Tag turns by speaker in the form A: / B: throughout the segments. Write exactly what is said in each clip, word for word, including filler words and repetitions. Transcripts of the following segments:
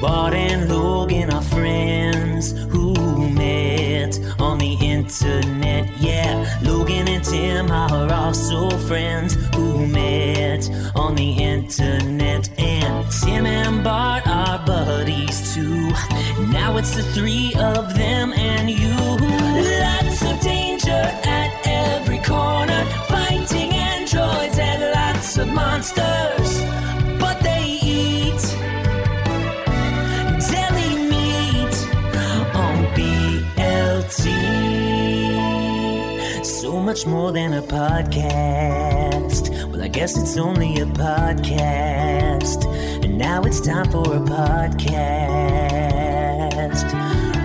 A: Bart and Logan are friends who met on the internet. Yeah, Logan and Tim are also friends who met on the internet. And Tim and Bart are buddies too. Now it's the three of them and you. Lots of danger at every corner, fighting androids and lots of monsters. But they eat deli meat on B L T. So much more than a podcast. Well, I guess it's only a podcast. And now it's time for a podcast.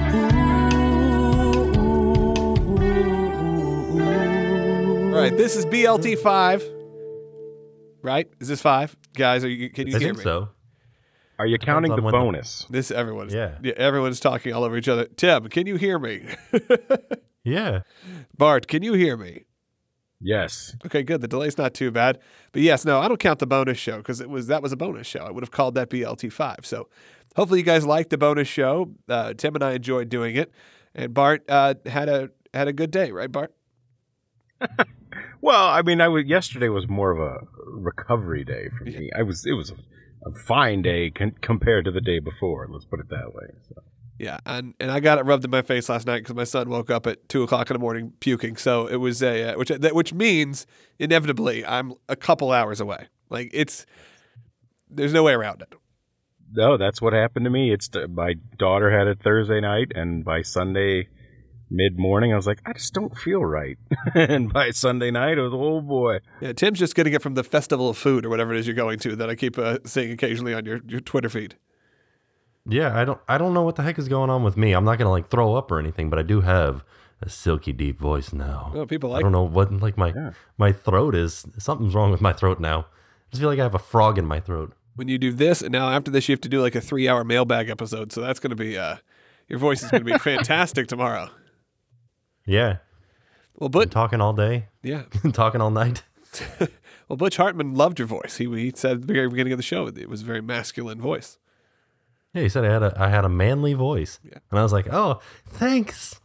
B: All right, this is B L T five. Right? Is this five? Guys, are you, can you
C: I
B: hear
C: think
B: me?
C: so.
D: Are you counting the
C: on when the-
D: bonus?
B: This everyone's
C: Yeah.
B: yeah, everyone's talking all over each other. Tim, can you hear me?
C: Yeah.
B: Bart, can you hear me?
D: Yes.
B: Okay, good. The delay's not too bad. But yes, no, I don't count the bonus show because it was that was a bonus show. I would have called that B L T five. So hopefully you guys liked the bonus show. Uh, Tim and I enjoyed doing it, and Bart uh, had a had a good day, right, Bart?
D: Well, I mean, I was yesterday was more of a recovery day for me. I was it was a, a fine day con- compared to the day before. Let's put it that way. So.
B: Yeah, and, and I got it rubbed in my face last night because my son woke up at two o'clock in the morning puking. So it was a uh, which that which means inevitably I'm a couple hours away. Like it's there's no way around it.
D: No, that's what happened to me. It's my daughter had it Thursday night, and by Sunday mid morning, I was like, I just don't feel right. And by Sunday night, it was oh boy.
B: Yeah, Tim's just getting it from the Festival of Food or whatever it is you're going to that I keep uh, seeing occasionally on your, your Twitter feed.
C: Yeah, I don't I don't know what the heck is going on with me. I'm not going to like throw up or anything, but I do have a silky deep voice now.
B: Oh, people like
C: I don't know what like my
D: Yeah.
C: my throat is. Something's wrong with my throat now. I just feel like I have a frog in my throat.
B: when you do this, and now after this you have to do like a three-hour mailbag episode. So that's going to be uh, your voice is going to be fantastic tomorrow.
C: Yeah.
B: Well,
C: Been
B: but
C: talking all day,
B: yeah,
C: talking all night.
B: well, Butch Hartman loved your voice. He he said at the very beginning of the show it was a very masculine voice.
C: Yeah, he said I had a I had a manly voice,
B: Yeah.
C: and I was like, oh, thanks.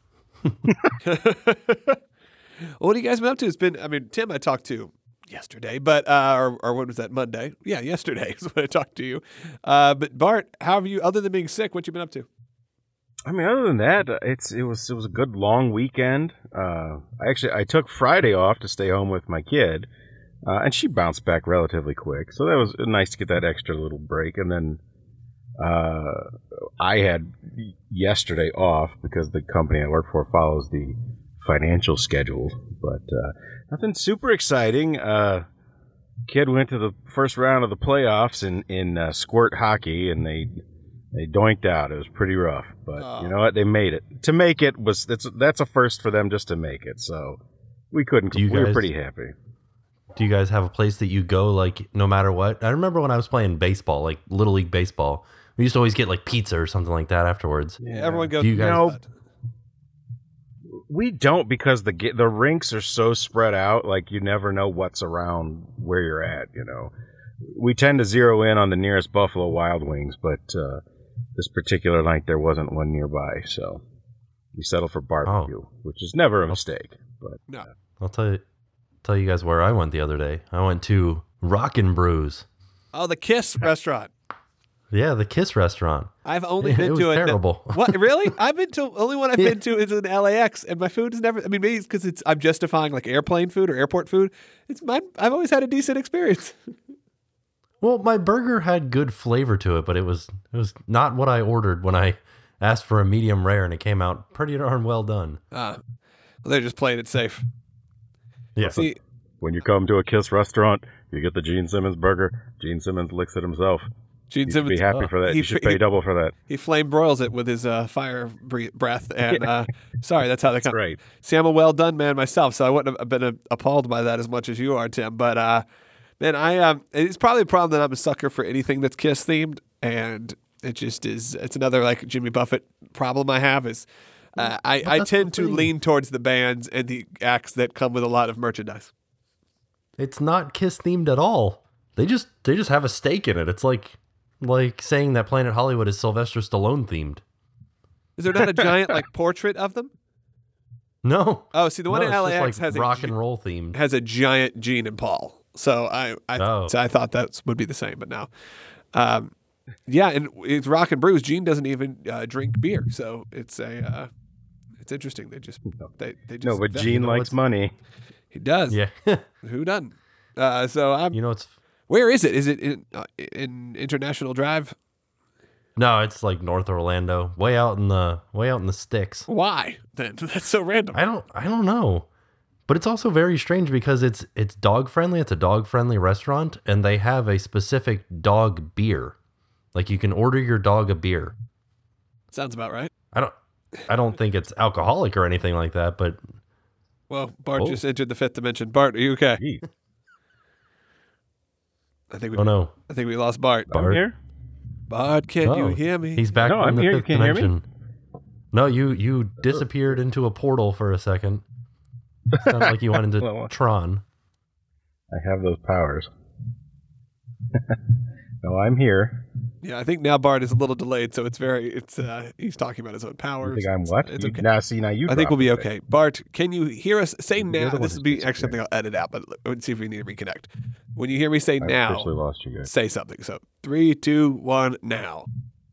B: Well, what have you guys been up to? It's been, I mean, Tim, I talked to yesterday, but uh, or or what was that, Monday? Yeah, yesterday is when I talked to you. Uh, but Bart, how have you, other than being sick, what you been up to?
D: I mean, other than that, it's it was it was a good long weekend. Uh, I actually I took Friday off to stay home with my kid, uh, and she bounced back relatively quick. So that was nice to get that extra little break. And then uh, I had yesterday off because the company I work for follows the financial schedule. But uh, nothing super exciting. Uh, kid went to the first round of the playoffs in in uh, squirt hockey, and they. They doinked out. It was pretty rough, but
B: Oh.
D: you know what? They made it. To make it was that's that's a first for them just to make it. So we couldn't.
C: Do you
D: we were
C: guys-
D: pretty happy.
C: Do you guys have a place that you go like no matter what? I remember when I was playing baseball, like Little League baseball, we used to always get like pizza or something like that afterwards.
B: Yeah, everyone goes.
C: Do you guys-
D: No. We don't because the ga- the rinks are so spread out. Like you never know what's around where you're at. You know, we tend to zero in on the nearest Buffalo Wild Wings, but uh, this particular night there wasn't one nearby, so we settled for barbecue,
C: Oh.
D: which is never a mistake. But
B: No.
C: I'll tell you tell you guys where I went the other day. I went to Rockin' Brews.
B: Oh, the Kiss restaurant.
C: Yeah, the Kiss restaurant.
B: I've only
C: It
B: been
C: was
B: to it.
C: terrible.
B: What really? I've been to only one I've
C: Yeah.
B: been to is in L A X, and my food is never. I mean, maybe it's because it's I'm justifying like airplane food or airport food. It's my. I've always had a decent experience.
C: Well, my burger had good flavor to it, but it was it was not what I ordered when I asked for a medium rare, and it came out pretty darn well done.
B: Uh, well, they're just playing it safe.
C: Yeah.
B: See,
D: when you come to a Kiss restaurant, you get the Gene Simmons burger. Gene Simmons licks it himself.
B: Gene
D: You should be
B: Simmons.
D: happy
C: oh,
D: for that.
B: he-
D: You should
B: he-
D: pay double for that.
B: He flame broils it with his uh, fire bre- breath, and uh, sorry, that's how they
D: That's
B: come.
D: right.
B: See, I'm a well done man myself, so I wouldn't have been uh, appalled by that as much as you are, Tim. But uh, man, I um, it's probably a problem that I'm a sucker for anything that's Kiss themed, and it just is. It's another like Jimmy Buffett problem I have is uh, I I
C: that's
B: tend
C: the
B: to
C: thing.
B: lean towards the bands and the acts that come with a lot of merchandise.
C: It's not Kiss themed at all. They just they just have a stake in it. It's like like saying that Planet Hollywood is Sylvester Stallone themed.
B: Is there not a giant like portrait of them?
C: No.
B: Oh, see, the one
C: no,
B: in
C: it's
B: L A X
C: just like
B: has
C: rock
B: a
C: and roll themed.
B: has a giant Gene and Paul. So I I,
C: Oh.
B: so I thought that would be the same, but now, um, yeah, and it's Rock and Brews. Gene doesn't even uh, drink beer, so it's a uh, it's interesting. They just they they just
D: No, but
B: that-
D: Gene
C: know,
D: likes
C: it's-
D: money.
B: he does.
C: Yeah.
B: Who doesn't? Uh, so I'm.
C: You know, it's
B: Where is it? Is it in uh, in International Drive?
C: no, it's like North Orlando, way out in the way out in the sticks.
B: Why then? That's so random.
C: I don't I don't know. But it's also very strange because it's it's dog friendly. It's a dog friendly restaurant, and they have a specific dog beer. Like you can order your dog a beer.
B: Sounds about right.
C: I don't I don't think it's alcoholic or anything like that, but
B: Well, Bart
C: Oh.
B: just entered the fifth dimension. Bart, are you okay?
D: Gee,
B: I think we
C: oh no.
B: I think we lost Bart.
D: I'm
C: Bart.
D: here.
B: Bart, can
C: Oh,
B: you hear me?
C: He's back
D: No,
C: from
D: I'm
C: the
D: here. You
C: fifth
D: can't hear me?
C: dimension. No, you you disappeared into a portal for a second. Sounded like you went into
D: Well,
C: Tron.
D: I have those powers. No, I'm here.
B: Yeah, I think now Bart is a little delayed, so it's very it's uh he's talking about his own
D: You
B: powers.
D: think I'm what?
B: It's
D: You-
B: okay.
D: Now, see, now you.
B: I think
D: dropped
B: we'll be
D: it.
B: okay. Bart, can you hear us say
D: You're
B: now?
D: the one
B: This
D: who's
B: will be actually something I'll edit out, but let's see if we need to reconnect. When you hear me say
D: I
B: now,
D: officially lost you guys.
B: say something. So three, two, one, now.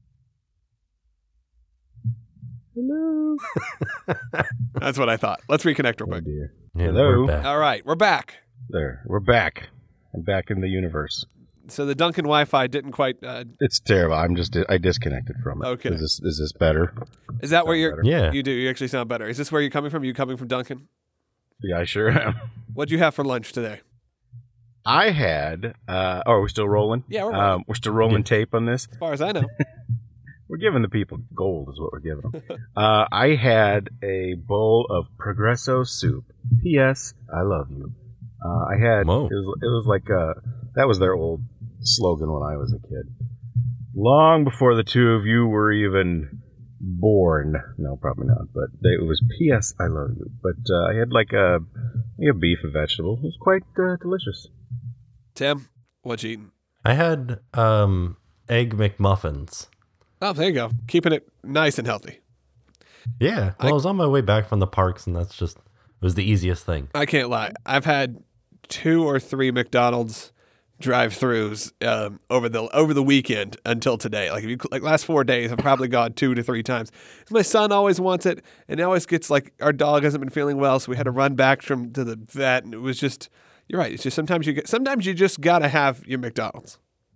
D: Hello.
B: That's what I thought. Let's reconnect real
D: Oh
B: quick.
D: dear.
C: Yeah,
D: Hello.
C: we're back.
B: All right, we're back.
D: There, we're back. I'm back in the universe.
B: So the Duncan Wi-Fi didn't quite. Uh,
D: It's terrible. I'm just I disconnected from it.
B: Okay.
D: Is this is this better?
B: is that where
D: Sound
B: you're?
D: better.
C: Yeah.
B: You do. You actually sound better. Is this where you're coming from? You coming from Duncan?
D: Yeah, I sure am.
B: What'd you have for lunch today?
D: I had. Uh, oh, are we still rolling?
B: Yeah, we're rolling.
D: Um, we're still rolling tape on this.
B: As far as I know.
D: We're giving the people gold, is what we're giving them. uh, I had a bowl of Progresso soup. P S. I love you. Uh, I had.
C: Whoa.
D: It was. It was like uh that was their old slogan when I was a kid. Long before the two of you were even born. No, probably not. But they, it was P S. I love you. But uh, I had like a, like a beef and vegetable. It was quite uh, delicious.
B: Tim, what you eating?
C: I had um egg McMuffins.
B: Oh, there you go. Keeping it nice and healthy.
C: Yeah. Well, I, was on my way back from the parks, and that's just it was the easiest thing.
B: I can't lie. I've had two or three McDonald's drive-throughs um, over the over the weekend until today. Like if you like last four days, I've probably gone two to three times. My son always wants it, and he always gets like our dog hasn't been feeling well, so we had to run back from to the vet, and it was just. You're right. It's just sometimes you get sometimes you just gotta have your McDonald's.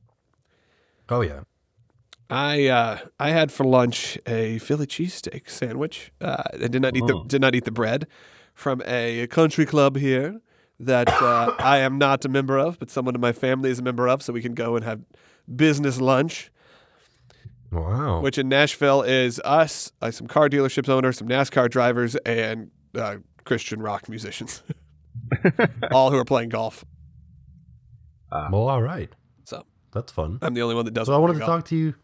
C: Oh yeah.
B: I uh, I had for lunch a Philly cheesesteak sandwich. Uh, I did not eat the
D: Oh.
B: did not eat the bread from a country club here that uh, I am not a member of, but someone in my family is a member of, so we can go and have business lunch.
C: Wow.
B: Which in Nashville is us, uh, some car dealerships owners, some NASCAR drivers, and uh, Christian rock musicians, all who are playing golf.
C: Well, all right.
B: So
C: That's fun.
B: I'm the only one that doesn't.
C: So I wanted
B: play
C: to
B: golf.
C: talk to you.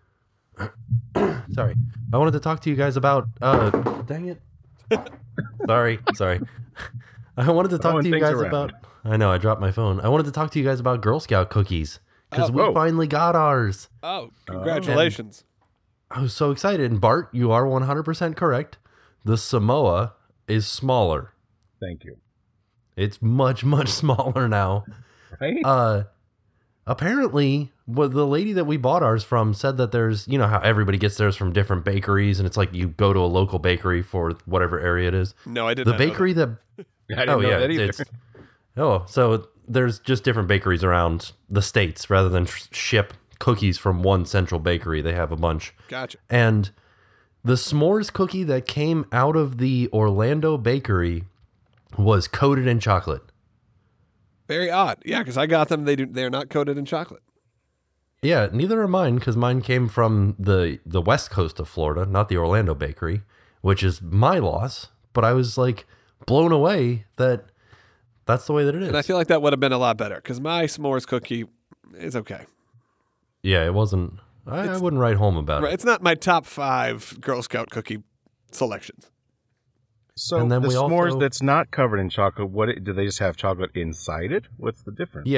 C: Sorry, I wanted to talk to you guys about. Uh, dang it. sorry, sorry. I wanted to talk
D: Throwing
C: to you
D: things
C: guys
D: around.
C: about. I know I dropped my phone. I wanted to talk to you guys about Girl Scout cookies because
B: Oh,
C: we
D: whoa.
C: finally got ours.
B: Oh, congratulations!
C: I was so excited. And Bart, you are one hundred percent correct. The Samoa is smaller.
D: Thank you.
C: It's much much smaller now.
D: Right?
C: Uh, apparently, well, the lady that we bought ours from said that there's, you know, how everybody gets theirs from different bakeries, and it's like you go to a local bakery for whatever area it is.
B: No, I did
C: The
B: not know that.
C: bakery that,
D: I didn't
C: oh
D: know
C: yeah,
D: that
C: it's,
D: either.
C: it's oh, so there's just different bakeries around the states rather than tr- ship cookies from one central bakery. They have a bunch,
B: Gotcha.
C: and the s'mores cookie that came out of the Orlando bakery was coated in chocolate.
B: Very odd. Yeah, because I got them. They do. They're not coated in chocolate.
C: Yeah, neither are mine because mine came from the the west coast of Florida, not the Orlando bakery, which is my loss. But I was like blown away that that's the way that it is.
B: And I feel like that would have been a lot better because my s'mores cookie is okay.
C: yeah, it wasn't. I, I
B: It's-
C: wouldn't write home about
B: Right,
C: it.
B: it's not my top five Girl Scout cookie selections.
D: So
C: And then
D: the
C: we
D: s'mores
C: also-
D: that's not covered in chocolate, what do they just have chocolate inside it? What's the difference?
C: Yeah,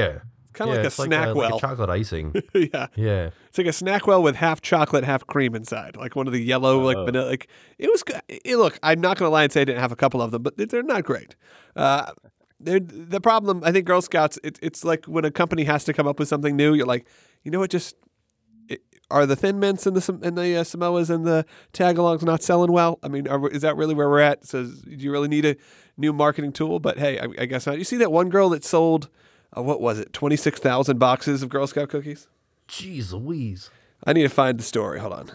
B: Kind of
C: yeah,
B: like a
C: it's like
B: snack
C: a,
B: well.
C: like a chocolate icing.
B: Yeah.
C: Yeah.
B: It's like a snack well with half chocolate, half cream inside. Like one of the yellow, like
D: Oh.
B: vanilla. Like it was good. It, look, I'm not going to lie and say I didn't have a couple of them, but they're not great. Uh, they're, the problem, I think Girl Scouts, it, it's like when a company has to come up with something new, you're like, you know what, just it, are the Thin Mints and the Sam- and the uh, Samoas and the Tagalongs not selling well? I mean, are, is that really where we're at? So do you really need a new marketing tool? But hey, I, I guess not. You see that one girl that sold, uh, what was it, twenty-six thousand boxes of Girl Scout cookies?
C: Jeez Louise.
B: I need to find the story. Hold on.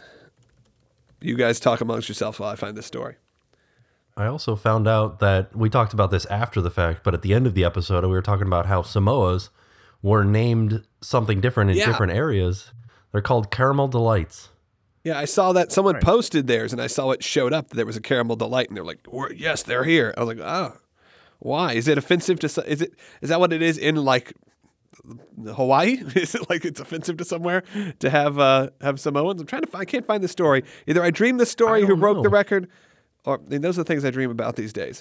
B: You guys talk amongst yourselves while I find this story.
C: I also found out that we talked about this after the fact, but at the end of the episode, we were talking about how Samoas were named something different in
B: Yeah.
C: different areas. They're called Caramel Delights.
B: Yeah, I saw that someone posted theirs, and I saw it showed up. There was a Caramel Delight, and they're like, "We're- "Yes, they're here." I was like, "Oh, why? Is it offensive to? so- Is it? Is that what it is in like Hawaii? Is it like it's offensive to somewhere to have uh, have Samoans?" I'm trying to. Find, I can't find the story. Either I dreamed the story,
C: I
B: who
C: don't
B: broke the
C: know.
B: record, or I mean, those are the things I dream about these days.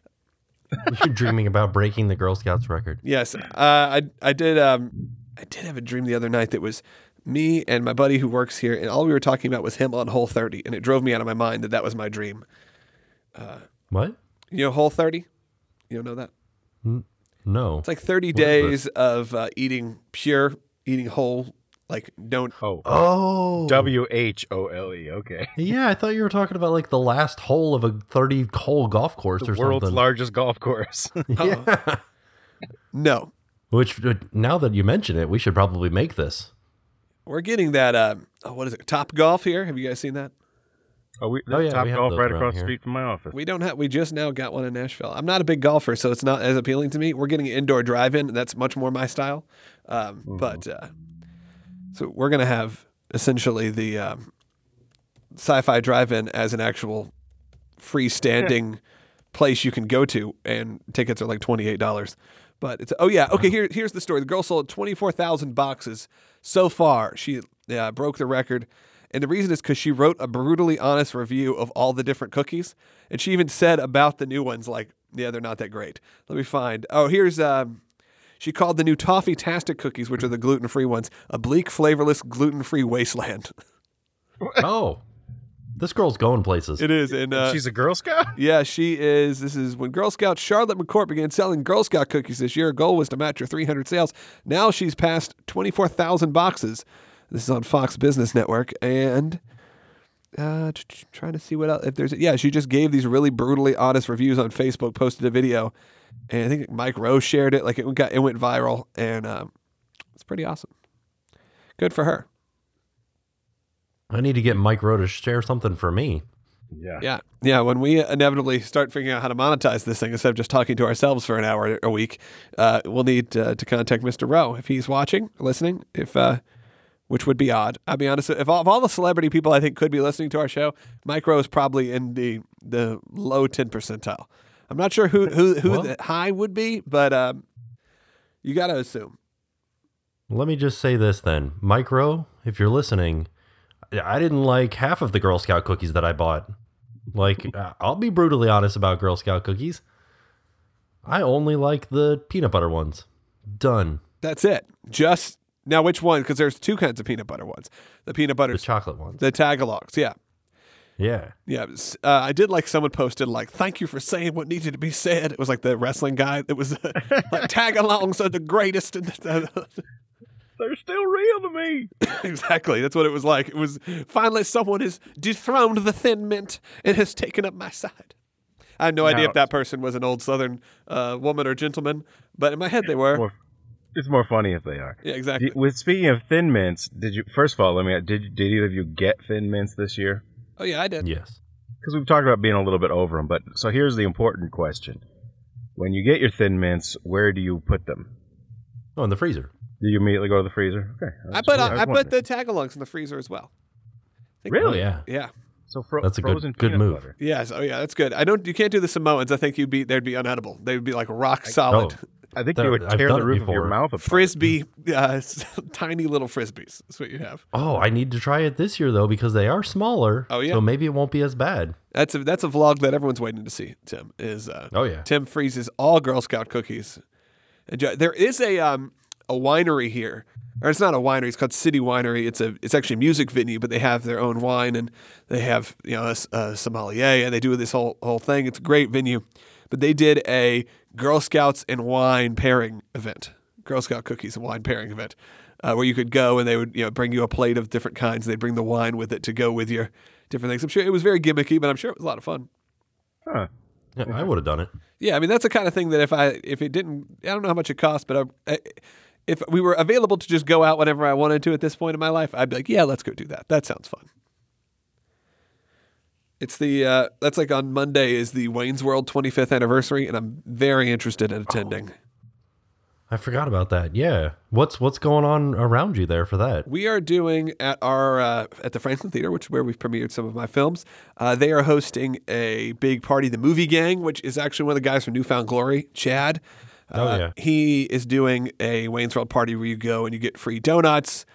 C: You're dreaming about breaking the Girl Scouts record.
B: Yes, uh, I I did. Um, I did have a dream the other night that was me and my buddy who works here, and all we were talking about was him on Whole thirty, and it drove me out of my mind that that was my dream.
C: What?
B: You know Whole thirty? You don't know that?
C: No.
B: It's like thirty
C: What is
B: days of uh, eating pure, eating whole. Like don't.
D: Oh,
C: Oh.
D: W H O L E. Okay.
C: Yeah, I thought you were talking about like the last hole of a thirty hole golf course
D: The
C: or
D: world's
C: something.
D: largest golf course.
C: Yeah.
B: No,
C: Which, uh, now that you mention it, we should probably make this.
B: we're getting that. Uh, oh, what is it? Top Golf here. Have you guys seen that?
D: Oh, we,
C: Oh, yeah,
D: Top
C: we have
D: Golf
C: those
D: right
C: around
D: across the
C: here.
D: street from my office.
B: We don't have. We just now got one in Nashville. I'm not a big golfer, so it's not as appealing to me. We're getting an indoor drive-in. And that's much more my style. Um,
C: Mm-hmm.
B: But uh, so we're gonna have essentially the um, sci-fi drive-in as an actual freestanding place you can go to, and tickets are like twenty-eight dollars. But it's oh yeah okay. Here here's the story. The girl sold twenty-four thousand boxes so far. She uh, broke the record. And the reason is because she wrote a brutally honest review of all the different cookies. And she even said about the new ones, like, yeah, they're not that great. Let me find. Oh, here's, um, she called the new Toffee-tastic cookies, which are the gluten-free ones, a bleak, flavorless, gluten-free wasteland.
C: Oh. This girl's going places.
B: It is. And, uh,
D: She's a Girl Scout?
B: yeah, she is. This is when Girl Scout Charlotte McCourt began selling Girl Scout cookies this year. Her goal was to match her three hundred sales. Now she's passed twenty-four thousand boxes. This is on Fox Business Network, and uh, t- t- trying to see what else. If there's, yeah, she just gave these really brutally honest reviews on Facebook. Posted a video, and I think Mike Rowe shared it. Like it got, it went viral, and um, it's pretty awesome. Good for her.
C: I need to get Mike Rowe to share something for me.
D: Yeah.
B: Yeah, yeah. When we inevitably start figuring out how to monetize this thing instead of just talking to ourselves for an hour a week, uh, we'll need uh, to contact Mister Rowe if he's watching, listening. If uh, which would be odd. I'll be honest. If all, if all the celebrity people I think could be listening to our show, Mike Rowe is probably in the the low ten percentile. I'm not sure who who who
C: Well-
B: the high would be, but um, you got to assume.
C: Let me just say this then. Mike Rowe, if you're listening, I didn't like half of the Girl Scout cookies that I bought. Like, uh, I'll be brutally honest about Girl Scout cookies. I only like the peanut butter ones. Done.
B: That's it. Just now, which one? Because there's two kinds of peanut butter ones. The peanut butter,
C: The chocolate ones.
B: the Tagalongs. Yeah.
C: Yeah.
B: Yeah, s- uh, I did like someone posted like, "Thank you for saying what needed to be said." It was like the wrestling guy that was like, "Tag-alongs are the greatest."
D: They're still real to me.
B: Exactly, that's what it was like. It was finally someone has dethroned the Thin Mint and has taken up my side. I have no idea
D: Now-
B: if that person was an old Southern uh, woman or gentleman, but in my head they were.
D: More, it's more funny if they are.
B: Yeah, exactly.
D: Did- with speaking of Thin Mints, did you? First of all, let me. Did did either of you get Thin Mints this year?
B: Oh yeah, I did.
C: Yes.
D: Because we've talked about being a little bit over them, but so here's the important question: when you get your Thin Mints, where do you put them?
C: Oh, in the freezer.
D: Do you immediately go to the freezer? Okay.
B: I
D: was-
B: put
D: was
B: I, I put
D: wondering.
B: the Tagalongs in the freezer as well. I think-
D: Really?
C: Oh, yeah.
B: Yeah.
D: So fro-
C: That's a good-
D: frozen
C: good
D: peanut
C: move.
D: butter.
B: Yes. Oh yeah, that's good. I don't. You can't do the Samoans. I think you'd be. They'd be unedible. They would be like rock solid.
C: Oh,
D: I think
C: That-
D: you would
C: I've
D: tear
C: done
D: the
C: it
D: roof of your
C: before.
D: mouth apart.
B: Frisbee, uh, tiny little frisbees. That's what you have.
C: oh, I need to try it this year, though, because they are smaller.
B: Oh, yeah.
C: So maybe it won't be as bad.
B: That's a that's a vlog that everyone's waiting to see. Tim is uh,
C: Oh, yeah.
B: Tim freezes all Girl Scout cookies. And ju- there is a um a winery here. Or it's not a winery. It's called City Winery. It's a it's actually a music venue, but they have their own wine and they have you know a, a sommelier and they do this whole whole thing. It's a great venue, but they did a Girl Scouts and wine pairing event, Girl Scout cookies and wine pairing event, uh, where you could go and they would you know bring you a plate of different kinds. They'd bring the wine with it to go with your different things. I'm sure it was very gimmicky, but I'm sure it was a lot of fun.
D: Huh.
C: Yeah, I would have done it.
B: Yeah, I mean that's the kind of thing that if I if it didn't, I don't know how much it cost, but I, I, if we were available to just go out whenever I wanted to at this point in my life, I'd be like, yeah, let's go do that. That sounds fun. It's the uh, that's like on Monday is the Wayne's World twenty-fifth anniversary, and I'm very interested in attending.
C: Oh, I forgot about that. Yeah, what's what's going on around you there for that?
B: We are doing at our uh, at the Franklin Theater, which is where we've premiered some of my films. Uh, they are hosting a big party, the Movie Gang, which is actually one of the guys from Newfound Glory, Chad. Uh,
C: Oh, yeah.
B: He is doing a Wayne's World party where you go and you get free donuts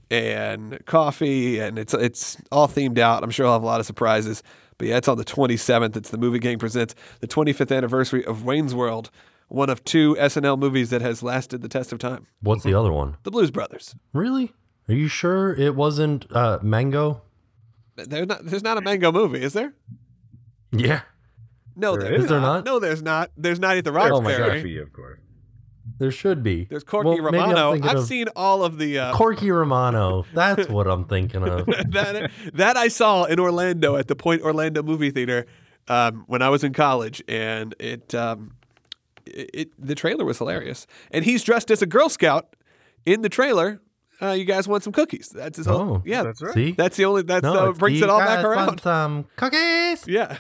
B: and coffee, and it's it's all themed out. I'm sure I'll have a lot of surprises. But yeah, it's on the twenty-seventh. It's the Movie Gang presents the twenty-fifth anniversary of Wayne's World, one of two S N L movies that has lasted the test of time.
C: What's the other one?
B: The Blues Brothers.
C: Really? Are you sure it wasn't uh, Mango?
B: There's not, there's not a Mango movie, is there?
C: Yeah.
B: No,
D: There
B: there's
C: is. Is there
B: not.
C: not?
B: No, there's not. There's not at the
C: Oh my
B: Roxbury.
D: Duffy, of course.
C: There should be.
B: There's Corky
C: Well, maybe I'm
B: Romano.
C: thinking
B: I've
C: of
B: seen all of the uh,
C: Corky Romano. That's what I'm thinking of.
B: that that I saw in Orlando at the Point Orlando movie theater um, when I was in college, and it, um, it it the trailer was hilarious. And he's dressed as a Girl Scout in the trailer. Uh, you guys want some cookies? That's his whole.
C: Oh,
B: yeah,
D: that's right.
C: See?
B: That's the only. That's
C: No,
B: uh,
C: it's
B: brings
C: the
B: it all back
C: guys
B: around.
C: want some cookies.
B: Yeah.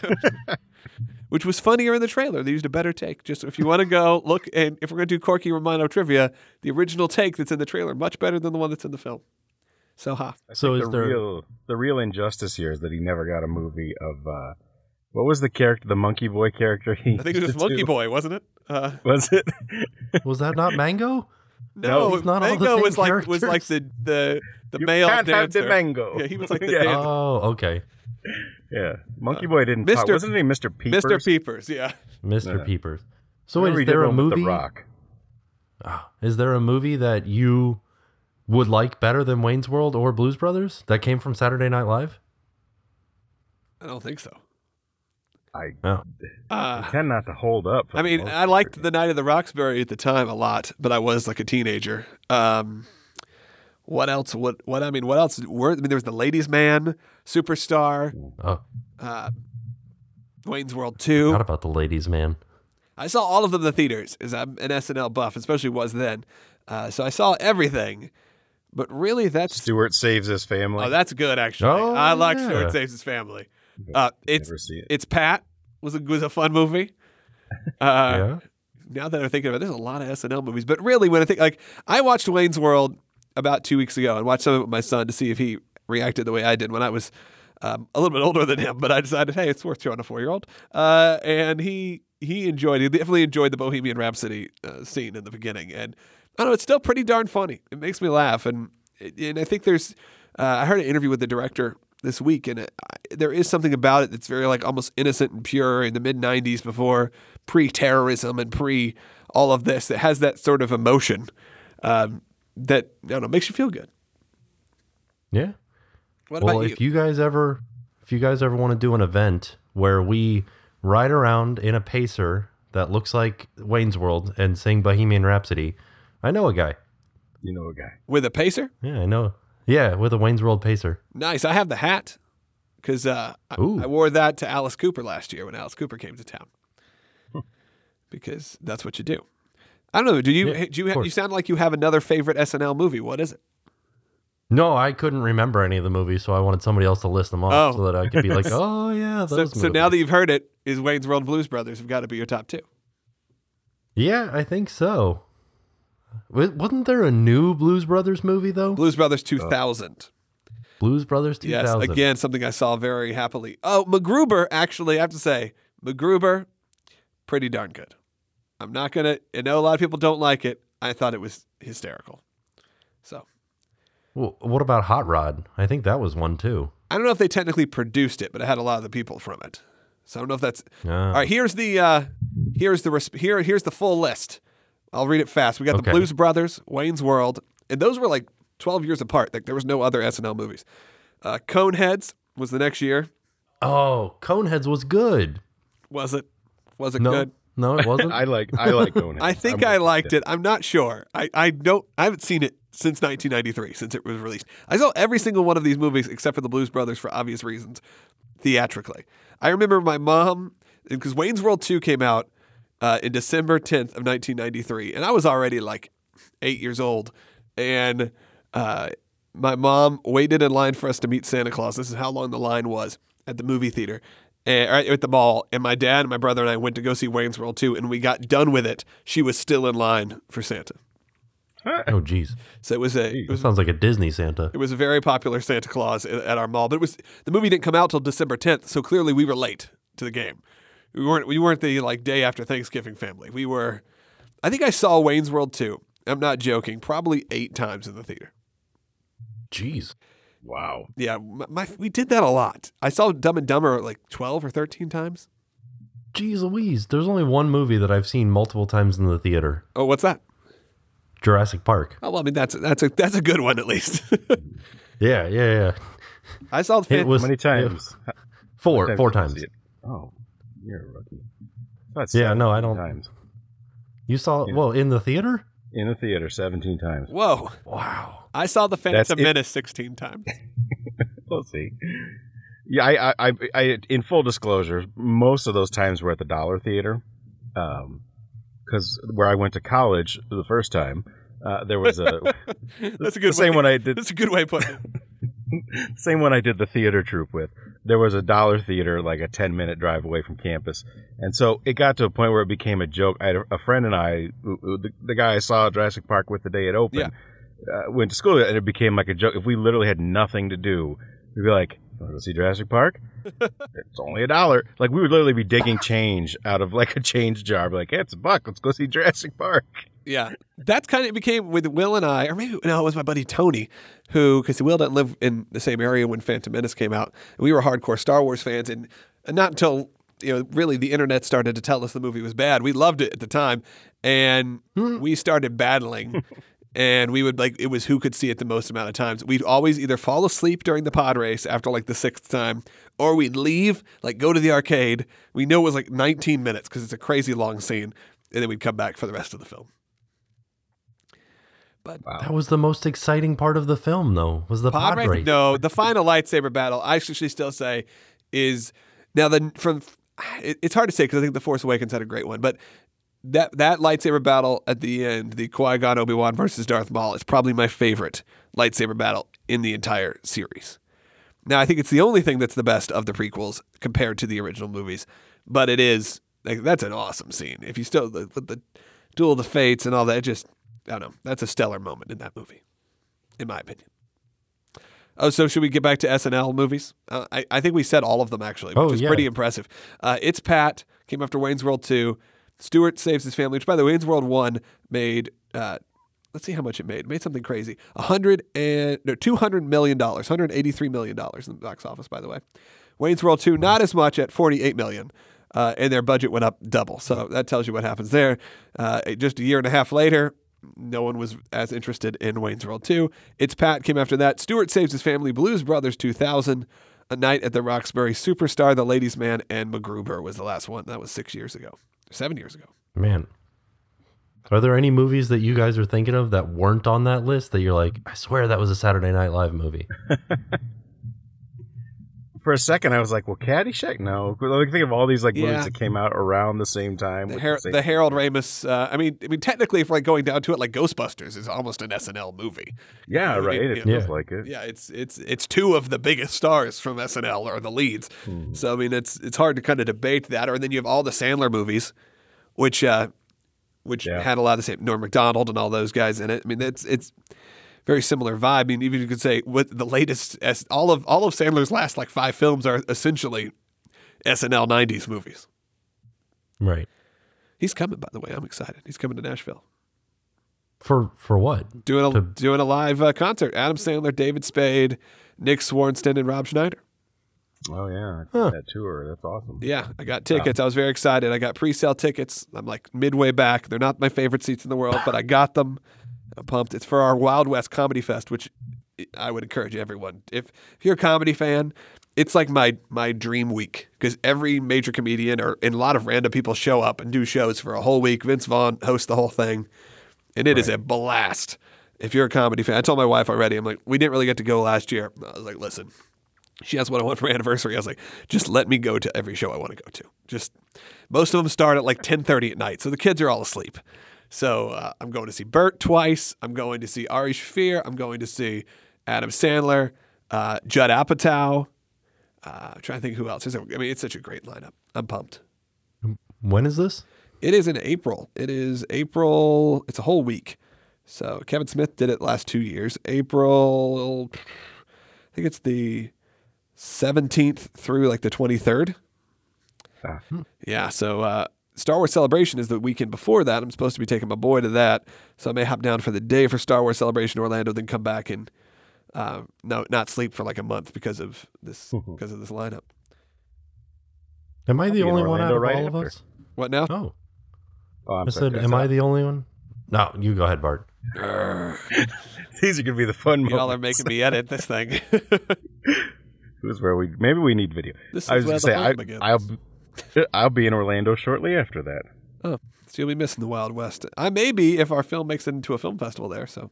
B: Which was funnier in the trailer. They used a better take. Just if you want to go look, and if we're going to do Corky Romano trivia, the original take that's in the trailer much better than the one that's in the film. So ha.
D: I
C: So
D: think
C: is
D: the
C: there-
D: real the real injustice here is that he never got a movie of uh, what was the character, the Monkey Boy character? He
B: I think it was
D: used to
B: Monkey
D: do?
B: Boy, wasn't it? Uh,
D: Was it?
C: Was that not Mango?
B: no,
C: he's not all the
B: Mango
C: same
B: was like was like
C: characters.
B: the the the
D: You
B: male
D: can't have
B: dancer.
D: the mango.
B: Yeah, he was like the
D: Yeah.
B: dancer.
C: Oh, okay.
D: Yeah, Monkey Boy didn't.
B: Mister
D: Talk. Wasn't he Mister Peepers?
B: Mister Peepers, yeah.
C: Mister
D: Yeah.
C: Peepers. So
D: Remember
C: wait,
D: he
C: is
D: did
C: there a
D: one with
C: movie?
D: The Rock.
C: Ah, is there a movie that you would like better than Wayne's World or Blues Brothers that came from Saturday Night Live?
B: I don't think so.
D: I
C: Oh.
B: Uh,
D: tend not to hold up. for
B: I
D: the
B: mean,
D: most
B: I liked
D: part.
B: the Night of the Roxbury at the time a lot, but I was like a teenager. Um, what else? What? What? I mean, what else? Were, I mean, there was the Ladies' Man, Superstar,
C: Oh,
B: uh, Wayne's World Two.
C: not about the ladies, man.
B: I saw all of them in the theaters, as I'm an S N L buff, especially was then. Uh, so I saw everything. But really, that's
D: Stewart Saves His Family.
B: oh, that's good actually.
C: Oh,
B: I like
C: yeah.
B: Stuart Saves His Family. Uh, it's
D: Never see it.
B: it's Pat was a was a fun movie. Uh,
C: Yeah.
B: Now that I'm thinking about it, there's a lot of S N L movies. But really, when I think, like, I watched Wayne's World about two weeks ago and watched some of it with my son to see if he reacted the way I did when I was um, a little bit older than him. But I decided, hey, it's worth showing a four year old. Uh, and he he enjoyed, he definitely enjoyed the Bohemian Rhapsody uh, scene in the beginning. And I don't know, it's still pretty darn funny. It makes me laugh. And, and I think there's, uh, I heard an interview with the director this week, and it, there is something about it that's very like almost innocent and pure in the mid nineties before pre-terrorism and pre all of this that has that sort of emotion um, that I don't know makes you feel good.
C: Yeah.
B: What
C: Well,
B: about you?
C: if you guys ever, if you guys ever want to do an event where we ride around in a pacer that looks like Wayne's World and sing Bohemian Rhapsody, I know a guy.
D: You know a guy.
B: With a pacer?
C: Yeah, I know. Yeah, with a Wayne's World pacer.
B: Nice. I have the hat because uh, I,
C: Ooh.
B: I wore that to Alice Cooper last year when Alice Cooper came to town. Because that's what you do. I don't know. Do you?
C: Yeah,
B: do you?
C: of
B: Ha-
C: course.
B: you sound like you have another favorite S N L movie. What is it?
C: No, I couldn't remember any of the movies, so I wanted somebody else to list them off
B: Oh.
C: so that I could be like, oh yeah,
B: So,
C: those
B: so now that
C: movies.
B: you've heard it, is Wayne's World and Blues Brothers have got to be your top two.
C: Yeah, I think so. Wa- Wasn't there a new Blues Brothers movie though?
B: Blues Brothers two thousand.
C: Blues Brothers two
B: Yes,
C: thousand.
B: again, something I saw very happily. Oh, MacGruber, actually, I have to say, MacGruber, pretty darn good. I'm not going to, I know a lot of people don't like it. I thought it was hysterical. So,
C: Well, what about Hot Rod? I think that was one too.
B: I don't know if they technically produced it, but it had a lot of the people from it. So I don't know if that's,
C: Ah.
B: all right, here's the, uh, here's the, resp- here, here's the full list. I'll read it fast. We got
C: Okay.
B: the Blues Brothers, Wayne's World, and those were like twelve years apart. Like there was no other S N L movies. Uh, Coneheads was the next year.
C: Oh, Coneheads was good.
B: Was it? Was it
C: No,
B: good?
C: no, it wasn't.
D: I like I like Coneheads.
B: I think
D: I'm
B: I
D: with
B: liked
D: you.
B: it. I'm not sure. I, I don't. I haven't seen it since nineteen ninety-three, since it was released. I saw every single one of these movies except for the Blues Brothers for obvious reasons, theatrically. I remember my mom, because Wayne's World two came out uh, in December tenth of nineteen ninety-three, and I was already like eight years old, and uh, my mom waited in line for us to meet Santa Claus. This is how long the line was at the movie theater. And, or at the mall, and my dad and my brother and I went to go see Wayne's World two, and we got done with it. She was still in line for Santa.
C: Oh, geez.
B: So it was a it
C: That
B: was
C: sounds like a Disney Santa.
B: it was a very popular Santa Claus at at our mall. But it was the movie didn't come out till December tenth, so clearly we were late to the game. We weren't we weren't the like day after Thanksgiving family. We were. I think I saw Wayne's World two. I'm not joking. Probably eight times in the theater.
C: Jeez.
D: Wow.
B: Yeah, my, my we did that a lot. I saw Dumb and Dumber like twelve or thirteen times.
C: Jeez Louise. There's only one movie that I've seen multiple times in the theater.
B: Oh, what's that?
C: Jurassic Park.
B: Oh, well, I mean that's that's a that's a good one at least.
C: Yeah, yeah, yeah.
B: I saw the
C: It
B: fan-
C: was
D: How many times?
C: four,
D: How many
C: four
D: times
C: times.
D: did you see it? Oh, you're a rookie. That's
C: Yeah, no, I
D: seventeen
C: don't-
D: Times.
C: You saw well in the theater?
D: In the theater, seventeen times.
B: Whoa!
C: Wow.
B: I saw the
D: That's
B: Phantom
D: it.
B: Menace sixteen times.
D: We'll see. Yeah, I, I, I, I, in full disclosure, most of those times were at the Dollar Theater, because where I went to college the first time, uh, there was a
B: That's a good
D: the same
B: way.
D: one I did.
B: That's a good way of putting it.
D: Same one I did the theater troupe with. There was a Dollar Theater like a ten minute drive away from campus. And so it got to a point where it became a joke. I had a, a friend and I, who- who- the, the guy I saw Jurassic Park with the day it opened, uh, went to school, and it became like a joke. If we literally had nothing to do, we'd be like, "Want to go see Jurassic Park? It's only a dollar." Like we would literally be digging change out of like a change jar. Be like, "Hey, it's a buck. Let's go see Jurassic Park."
B: Yeah, that's kind of it became with Will and I, or maybe no, it was my buddy Tony, who because Will didn't live in the same area when Phantom Menace came out. We were hardcore Star Wars fans, and, and not until you know really the internet started to tell us the movie was bad. We loved it at the time, and we started battling. And we would like it was who could see it the most amount of times. We'd always either fall asleep during the pod race after like the sixth time, or we'd leave, like go to the arcade. We know it was like nineteen minutes because it's a crazy long scene, and then we'd come back for the rest of the film. But
C: That was the most exciting part of the film, though, was the pod,
B: pod race,
C: race.
B: no, the final lightsaber battle. I actually still say is now the from. It, it's hard to say because I think the Force Awakens had a great one, but. That that lightsaber battle at the end, the Qui-Gon Obi-Wan versus Darth Maul, is probably my favorite lightsaber battle in the entire series. Now, I think it's the only thing that's the best of the prequels compared to the original movies, but it is like that's an awesome scene. If you still the, with the Duel of the Fates and all that, it just I don't know, that's a stellar moment in that movie, in my opinion. Oh, so should we get back to S N L movies? Uh, I I think we said all of them actually, which
C: Oh,
B: is
C: yeah.
B: pretty impressive. Uh, It's Pat came after Wayne's World two. Stewart Saves His Family, which by the way, Wayne's World one made, uh, let's see how much it made. It made something crazy. A hundred and, no, two hundred million dollars, one hundred eighty-three million dollars in the box office, by the way. Wayne's World two, not as much at forty-eight million dollars, uh, and their budget went up double. So that tells you what happens there. Uh, just a year and a half later, no one was as interested in Wayne's World two. It's Pat came after that. Stewart Saves His Family, Blues Brothers two thousand, A Night at the Roxbury, Superstar, The Ladies' Man, and MacGruber was the last one. That was six years ago. Seven years ago.
C: Man. Are there any movies that you guys are thinking of that weren't on that list that you're like, I swear that was a Saturday Night Live movie?
D: For a second, I was like, "Well, Caddyshack." No, like think of all these like
B: Yeah.
D: movies that came out around the same time.
B: The,
D: with
B: Har-
D: same-
B: the Harold Ramis. Uh, I mean, I mean, technically, if we're like going down to it, like Ghostbusters is almost an S N L movie.
D: yeah,
B: I mean,
D: right.
B: it-
D: It
B: it-
D: feels
C: Yeah.
D: like it.
B: Yeah, it's it's it's two of the biggest stars from S N L are the leads.
D: Hmm.
B: So I mean, it's it's hard to kind of debate that. Or then you have all the Sandler movies, which uh, which
D: Yeah.
B: had a lot of the same Norm Macdonald and all those guys in it. I mean, it's it's very similar vibe. I mean, even you could say what the latest as all of all of Sandler's last like five films are essentially S N L nineties movies.
C: Right.
B: He's coming, by the way. I'm excited. He's coming to Nashville.
C: For for what?
B: Doing a
C: To-
B: doing a live uh, concert. Adam Sandler, David Spade, Nick Swarnston, and Rob Schneider.
D: Oh yeah,
C: Huh.
D: that tour. That's awesome.
B: Yeah, I got tickets. I was very excited. I got pre-sale tickets. I'm like midway back. They're not my favorite seats in the world, but I got them. I'm pumped. It's for our Wild West Comedy Fest, which I would encourage everyone. If, if you're a comedy fan, it's like my my dream week because every major comedian or and a lot of random people show up and do shows for a whole week. Vince Vaughn hosts the whole thing, and it right. is a blast. If you're a comedy fan, I told my wife already. I'm like, we didn't really get to go last year. I was like, listen. She asked what I want for anniversary. I was like, just let me go to every show I want to go to. Just most of them start at like ten thirty at night, so the kids are all asleep. So uh, I'm going to see Bert twice. I'm going to see Ari Shaffir. I'm going to see Adam Sandler, uh, Judd Apatow. Uh, I'm trying to think who else. I mean, it's such a great lineup. I'm pumped.
C: When is this?
B: It is in April. It is April. It's a whole week. So Kevin Smith did it last two years. April, I think it's the seventeenth through like the twenty-third.
D: Ah.
B: Yeah, so uh, Star Wars Celebration is the weekend before that. I'm supposed to be taking my boy to that, so I may hop down for the day for Star Wars Celebration Orlando, then come back and uh, no, not sleep for like a month because of this because of this lineup.
C: Am I
D: I'll
C: the
D: be in
C: only one out
D: Orlando
C: of
D: right
C: all of
D: after.
C: us?
B: What now?
C: Oh,
D: Oh, I'm
C: I
D: sorry,
C: said,
D: guys.
C: am I the only one? No, you go ahead, Bart.
D: These are gonna be the fun moments.
B: Y'all are making me edit this thing.
D: This is where we maybe we need video.
B: This
D: I
B: is
D: was
B: where
D: gonna
B: the
D: say
B: fun
D: I,
B: begins.
D: I'll I'll be in Orlando shortly after that.
B: Oh, so you'll be missing the Wild West. I may be if our film makes it into a film festival there. So,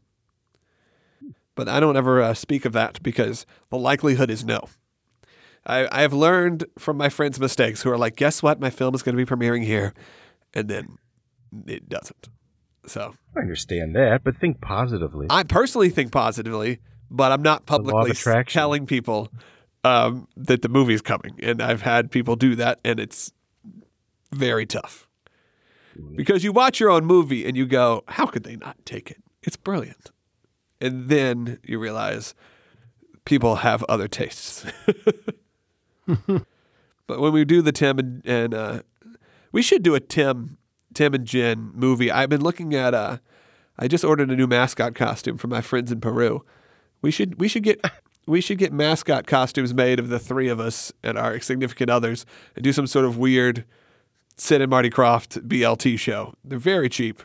B: but I don't ever uh, speak of that because the likelihood is no. I I have learned from my friends' mistakes who are like, guess what? My film is going to be premiering here, and then it doesn't. So
D: I understand that, but think positively.
B: I personally think positively, but I'm not
D: law of
B: publicly
D: attraction.
B: telling people um, that the movie's coming. And I've had people do that, and it's very tough. Because you watch your own movie and you go, how could they not take it? It's brilliant. And then you realize people have other tastes. But when we do the Tim and, and uh, we should do a Tim Tim and Jen movie. I've been looking at uh I just ordered a new mascot costume for my friends in Peru. We should we should get we should get mascot costumes made of the three of us and our significant others and do some sort of weird Sid and Marty Krofft B L T show. They're very cheap.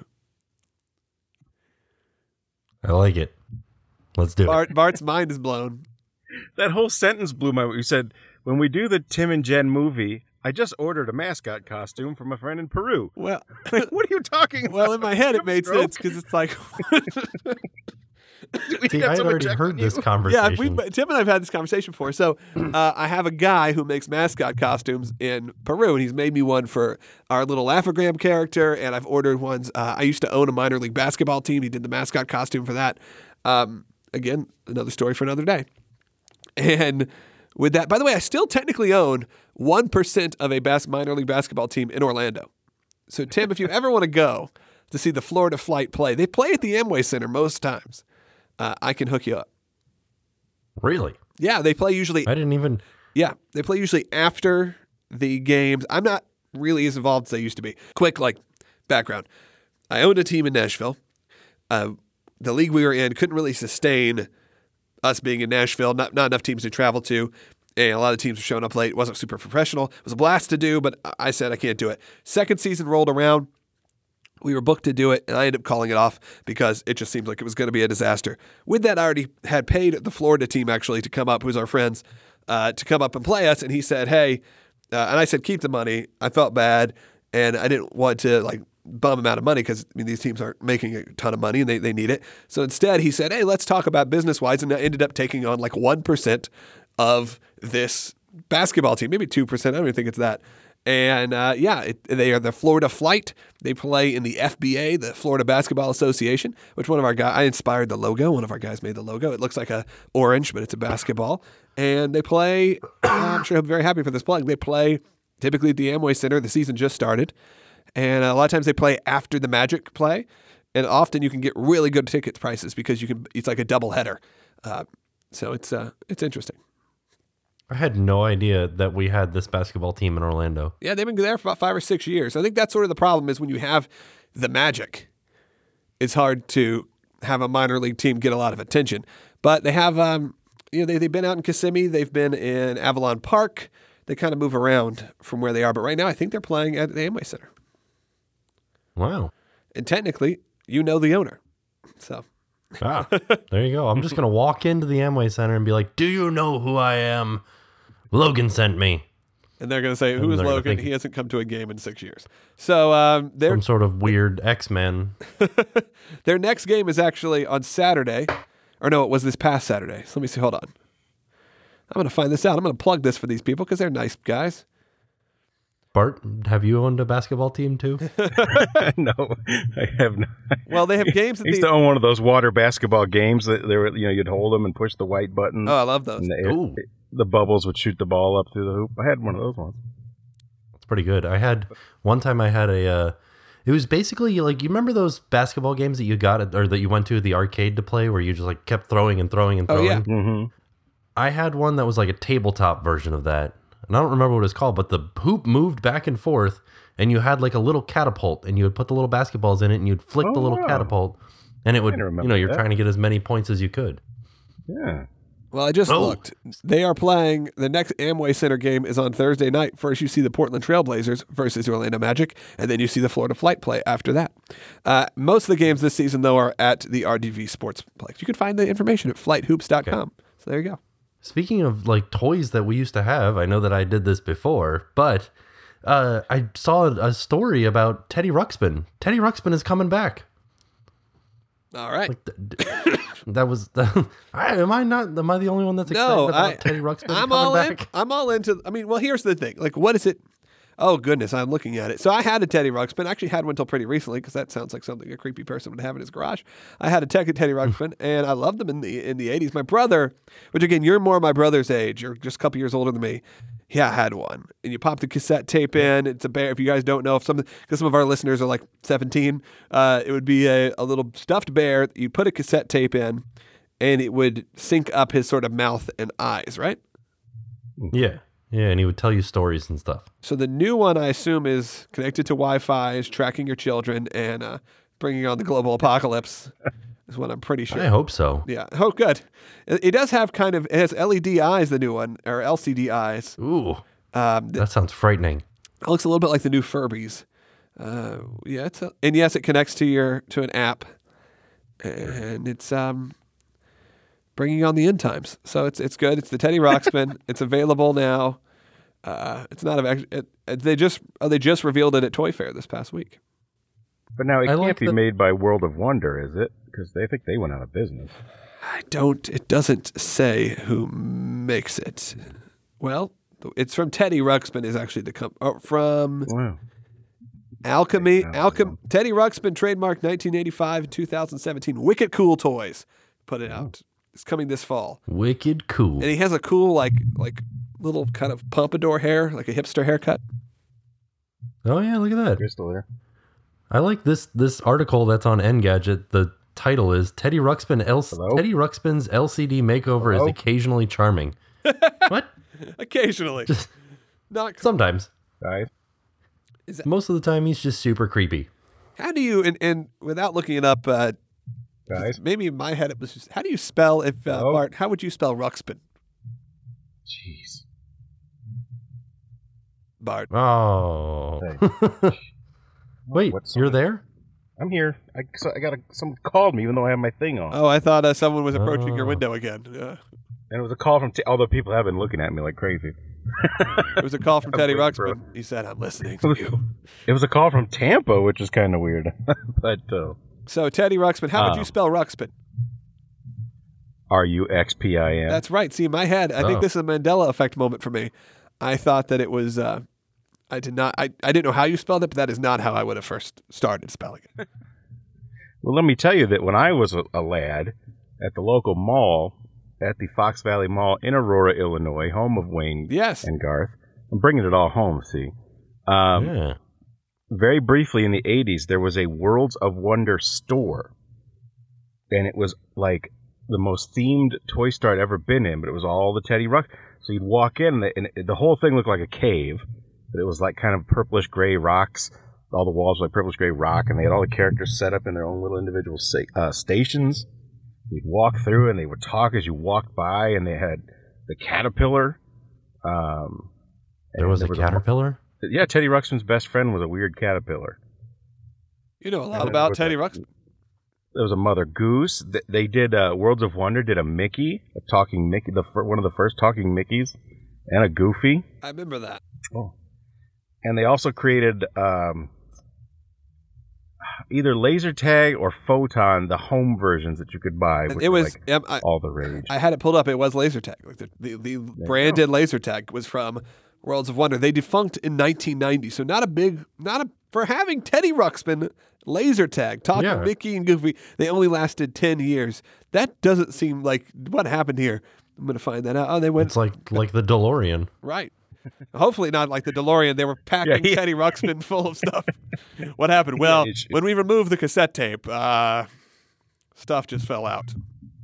C: I like it. Let's do
B: Bart,
C: it.
B: Bart's mind is blown.
D: That whole sentence blew my. You said when we do the Tim and Jen movie, I just ordered a mascot costume from a friend in Peru.
B: Well,
D: Like, what are you talking about?
B: well, in my head it made sense because it's like,
D: We
C: See,
D: have
C: I had
D: someone
C: already
D: check
C: heard
D: on
C: this
D: you?
C: conversation.
B: yeah, we Tim and I've had this conversation before. So uh, I have a guy who makes mascot costumes in Peru, and he's made me one for our little Laugh-O-Gram character, and I've ordered ones. Uh, I used to own a minor league basketball team. He did the mascot costume for that. Um, again, another story for another day. And with that, by the way, I still technically own one percent of a bas- minor league basketball team in Orlando. So, Tim, if you ever want to go to see the Florida Flight play, they play at the Amway Center most times. Uh, I can hook you up.
C: Really?
B: Yeah, they play usually.
C: I didn't even.
B: Yeah, they play usually after the games. I'm not really as involved as I used to be. Quick, like, background. I owned a team in Nashville. Uh, the league we were in couldn't really sustain us being in Nashville. Not not enough teams to travel to. And a lot of teams were showing up late. It wasn't super professional. It was a blast to do, but I said I can't do it. Second season rolled around. We were booked to do it, and I ended up calling it off because it just seemed like it was going to be a disaster. With that, I already had paid the Florida team, actually, to come up, who's our friends, uh, to come up and play us. And he said, hey, uh, and I said, keep the money. I felt bad, and I didn't want to, like, bum him out of money because, I mean, these teams aren't making a ton of money, and they, they need it. So instead, he said, hey, let's talk about business-wise, and I ended up taking on, like, one percent of this basketball team, maybe two percent. I don't even think it's that. And uh, yeah, it, they are the Florida Flight. They play in the F B A, the Florida Basketball Association, which one of our guys, I inspired the logo. One of our guys made the logo. It looks like a orange, but it's a basketball. And they play, I'm sure I'm very happy for this plug. They play typically at the Amway Center. The season just started. And a lot of times they play after the Magic play. And often you can get really good ticket prices because you can, it's like a double header. Uh, so it's uh, it's interesting.
C: I had no idea that we had this basketball team in Orlando.
B: Yeah, they've been there for about five or six years. I think that's sort of the problem is when you have the Magic, it's hard to have a minor league team get a lot of attention. But they have um, you know, they, they've been out in Kissimmee. They've been in Avalon Park. They kind of move around from where they are. But right now, I think they're playing at the Amway Center.
C: Wow.
B: And technically, you know the owner. So.
C: Ah, there you go. I'm just going to walk into the Amway Center and be like, do you know who I am? Logan sent me.
B: And they're going to say, who
C: And
B: is
C: they're gonna
B: Logan?
C: think-
B: He hasn't come to a game in six years. So um, they're,
C: Some sort of weird X-Men.
B: their next game is actually on Saturday. Or no, it was this past Saturday. So let me see. Hold on. I'm going to find this out. I'm going to plug this for these people because they're nice guys.
C: Bart, have you owned a basketball team too?
D: No, I have not.
B: Well, they have games
D: I
B: at
D: used
B: the...
D: to own one of those water basketball games that they were, you know, you'd hold them and push the white button.
B: Oh, I love those.
D: and the, air,
C: Ooh.
D: the bubbles would shoot the ball up through the hoop. I had one of those ones.
C: It's pretty good. I had one time I had a uh, it was basically like, you remember those basketball games that you got at, or that you went to the arcade to play where you just like kept throwing and throwing and
B: Oh,
C: throwing?
B: yeah.
D: Mm-hmm.
C: I had one that was like a tabletop version of that. And I don't remember what it was called, but the hoop moved back and forth and you had like a little catapult and you would put the little basketballs in it and you'd flick
D: Oh,
C: the little
D: wow.
C: catapult and it would,
D: didn't
C: you
D: remember
C: know, you're
D: that.
C: trying to get as many points as you could.
D: Yeah.
B: Well, I just
C: Oh.
B: looked. They are playing. The next Amway Center game is on Thursday night. First, you see the Portland Trailblazers versus Orlando Magic, and then you see the Florida Flight play after that. Uh, most of the games this season, though, are at the R D V Sportsplex. You can find the information at flight hoops dot com. So there you go.
C: Speaking of like toys that we used to have, I know that I did this before, but uh, I saw a story about Teddy Ruxpin. Teddy Ruxpin is coming back.
B: All right.
C: Like th- d- that was. The, I, am I not? Am I the only one that's excited
B: No,
C: about
B: I,
C: Teddy Ruxpin
B: I'm
C: coming
B: all
C: back?
B: in. I'm all into. I mean, well, here's the thing. Like, what is it? Oh goodness, I'm looking at it. So I had a Teddy Ruxpin. I actually had one until pretty recently because that sounds like something a creepy person would have in his garage. I had a Tech Teddy Ruxpin, and I loved them in the in the eighties. My brother, which again, you're more my brother's age. You're just a couple years older than me. Yeah, I had one. And you pop the cassette tape in. It's a bear. If you guys don't know, if some because some of our listeners are like seventeen, uh, it would be a, a little stuffed bear. You put a cassette tape in, and it would sync up his sort of mouth and eyes, right?
C: Yeah, yeah, and he would tell you stories and stuff.
B: So the new one, I assume, is connected to Wi-Fi, is tracking your children, and uh, bringing on the global apocalypse. Is what I'm pretty sure.
C: I hope so.
B: Yeah. Oh, good. It, it does have kind of it has L E D eyes. The new one, or L C D eyes.
C: Ooh,
B: Um, th-
C: that sounds frightening.
B: it looks a little bit like the new Furbies. Uh, yeah. It's a, and yes, it connects to your to an app, and it's um bringing on the end times. So it's it's good. It's the Teddy Ruxpin. It's available now. Uh, it's not a. It, it, they just oh, they just revealed it at Toy Fair this past week.
D: But now it
C: I
D: can't
C: like
D: be
C: the-
D: made by World of Wonder, is it? Because they think they went out of business.
B: I don't. It doesn't say who makes it. Well, it's from Teddy Ruxpin. Is actually the com- oh, from
D: Wow.
B: Alchemy.
D: Yeah,
B: Alchem. Teddy Ruxpin, trademark nineteen eighty-five, two thousand seventeen. Wicked Cool Toys put it out. It's coming this fall,
C: Wicked cool.
B: and he has a cool like like little kind of pompadour hair, like a hipster haircut.
C: Oh yeah, look at that.
D: Crystal there.
C: I like this this article that's on Engadget. The title is Teddy Ruxpin L-
D: Hello?
C: Teddy Ruxpin's L C D makeover
D: Hello?
C: is occasionally charming. What?
B: Occasionally,
C: Just
B: not.
C: sometimes.
D: Guys.
C: Most of the time, he's just super creepy.
B: How do you and, and without looking it up? Uh,
D: Guys.
B: maybe in my head it was just. How do you spell if uh,
D: Hello?
B: Bart? How would you spell Ruxpin?
D: Jeez.
B: Bart.
C: Oh.
D: Hey.
C: Wait,
D: What's
C: you're
D: something-
C: there?
D: I'm here. I, so I got a, someone called me even though I have my thing on.
B: Oh, I thought uh, someone was approaching your
C: Oh.
B: window again. Yeah.
D: And it was a call from, t- although people have been looking at me like crazy.
B: It was a call from
D: I'm
B: Teddy
D: waiting for
B: Ruxpin. He said, "I'm listening to you."
D: It was a call from Tampa, which is kind of weird. but uh,
B: So Teddy Ruxpin, how would you
D: Um,
B: spell Ruxpin?
D: R U X P I N.
B: That's right. See, in my head, I think
C: Oh.
B: this is a Mandela effect moment for me. I thought that it was. Uh, I did not. I, I didn't know how you spelled it, but that is not how I would have first started spelling it.
D: Well, let me tell you that when I was a, a lad at the local mall, at the Fox Valley Mall in Aurora, Illinois, home of Wayne
B: Yes.
D: and Garth, I'm bringing it all home, see. Um,
C: Yeah.
D: Very briefly in the eighties, there was a Worlds of Wonder store. And it was like the most themed toy store I'd ever been in, but it was all the Teddy Ruxpin. So you'd walk in, and the, and the whole thing looked like a cave, but it was like kind of purplish gray rocks. All the walls were like purplish gray rock, and they had all the characters set up in their own little individual sa- uh, stations. you'd walk through and they would talk as you walked by, and they had the caterpillar. Um,
C: There was
D: there
C: a
D: was
C: caterpillar?
D: A, yeah, Teddy Ruxpin's best friend was a weird caterpillar.
B: You know a lot
D: And
B: about
D: with
B: Teddy
D: the-
B: Ruxpin.
D: There was a Mother Goose. Th- They did uh, Worlds of Wonder. Did a Mickey, a talking Mickey, the fir- one of the first talking Mickeys, and a Goofy.
B: I remember that.
D: Oh. And they also created um, either laser tag or photon, the home versions that you could buy.
B: And
D: which
B: it
D: were,
B: was
D: like,
B: um, I,
D: all the rage.
B: I had it pulled up. It was laser tag. Like the the, the branded laser tag was from Worlds of Wonder. They defunct in nineteen ninety, so not a big, not a for having Teddy Ruxpin laser tag talking
C: Yeah.
B: Mickey and Goofy. They only lasted ten years. That doesn't seem like what happened here. I'm gonna find that out. Oh, they went
C: It's like like the DeLorean.
B: right. Hopefully not like the DeLorean. They were packing
D: Yeah, he-
B: Teddy Ruxpin full of stuff. What happened? Well,
D: it's-
B: when we removed the cassette tape, uh, stuff just fell out.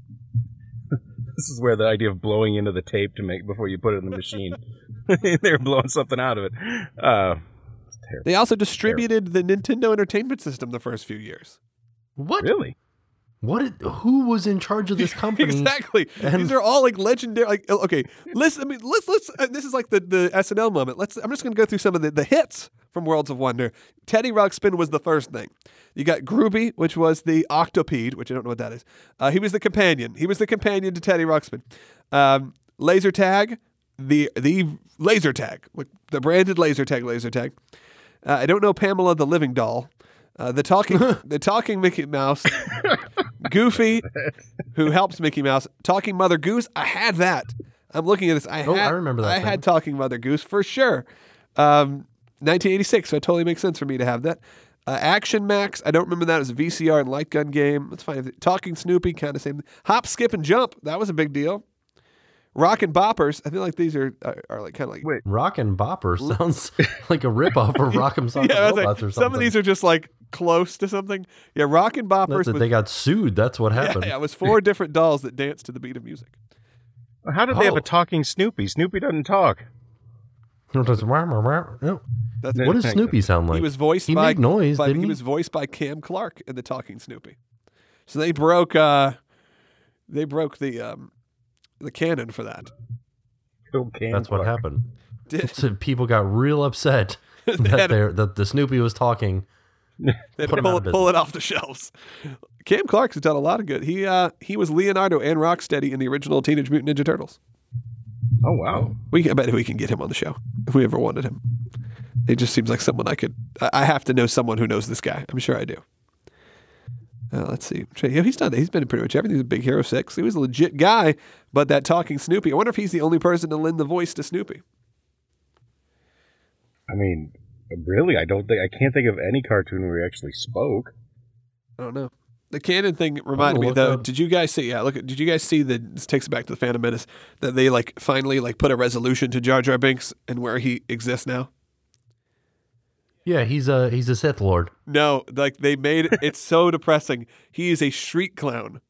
D: This is where the idea of blowing into the tape to make before you put it in the machine. They were blowing something out of it. Uh, it's terrible.
B: They also distributed the Nintendo Entertainment System the first few years.
C: What?
D: Really?
C: What? Did, who was in charge of this company?
B: Exactly.
C: And-
B: These are all like legendary. Like, okay, let's. I mean, let's. Let's. Uh, this is like the, the S N L moment. Let's. I'm just going to go through some of the, the hits from Worlds of Wonder. Teddy Ruxpin was the first thing. You got Groovy, which was the octopede, which I don't know what that is. Uh, he was the companion. He was the companion to Teddy Ruxpin. Um, laser tag, the the laser tag, like the branded laser tag, laser tag. Uh, I don't know Pamela the Living Doll. Uh, the talking the talking Mickey Mouse. Goofy, who helps Mickey Mouse. Talking Mother Goose. I had that. I'm looking at this. I
C: Oh,
B: had,
C: I remember that
B: I
C: thing.
B: had Talking Mother Goose for sure. Um, nineteen eighty-six, so it totally makes sense for me to have that. Uh, Action Max. I don't remember that. It was a V C R and light gun game. That's fine. Talking Snoopy, kind of same. Hop, Skip, and Jump. That was a big deal. Rockin' Boppers. I feel like these are are, are like kind of like.
D: Wait.
C: Rockin' Bopper sounds like a ripoff of Rock'em Sock'em
B: Yeah, I was like,
C: Robots or something.
B: some of these are just like close to something. Yeah, Rockin' Boppers.
C: That's it,
B: was,
C: they got sued. That's what
B: yeah,
C: happened.
B: yeah, it was four different dolls that danced to the beat of music.
D: How did they have
C: Oh.
D: a talking Snoopy? Snoopy doesn't talk.
C: No.
B: That's
C: What does Snoopy sound like?
B: He was voiced
C: He
B: by
C: made noise,
B: by-
C: didn't
B: he
C: he?
B: was voiced by Cam Clark in the Talking Snoopy. So they broke uh they broke the um the canon for that.
D: Okay,
C: That's what happened.
B: Did
C: So people got real upset
B: They
C: that
B: had-
C: they're, that the Snoopy was talking.
B: they
C: Put him
B: pull,
C: out of
B: pull it off the shelves. Cam Clark's done a lot of good. He uh he was Leonardo and Rocksteady in the original Teenage Mutant Ninja Turtles.
D: Oh wow.
B: We can, I bet we can get him on the show if we ever wanted him. It just seems like someone I could. I I have to know someone who knows this guy. I'm sure I do. Uh, let's see. Yeah, he's done. He's been in pretty much everything. He's a Big Hero Six. He was a legit guy, but that talking Snoopy. I wonder if he's the only person to lend the voice to Snoopy.
D: I mean, really, I don't think I can't think of any cartoon where he actually spoke.
B: I don't know. The canon thing reminded me
C: look
B: though.
C: up.
B: Did you guys see? Yeah, look. at- Did you guys see the? This takes it back to the Phantom Menace that they like finally like put a resolution to Jar Jar Binks and where he exists now.
C: Yeah, he's a he's a Sith Lord.
B: No, like they made it. It's so depressing. He is a street clown.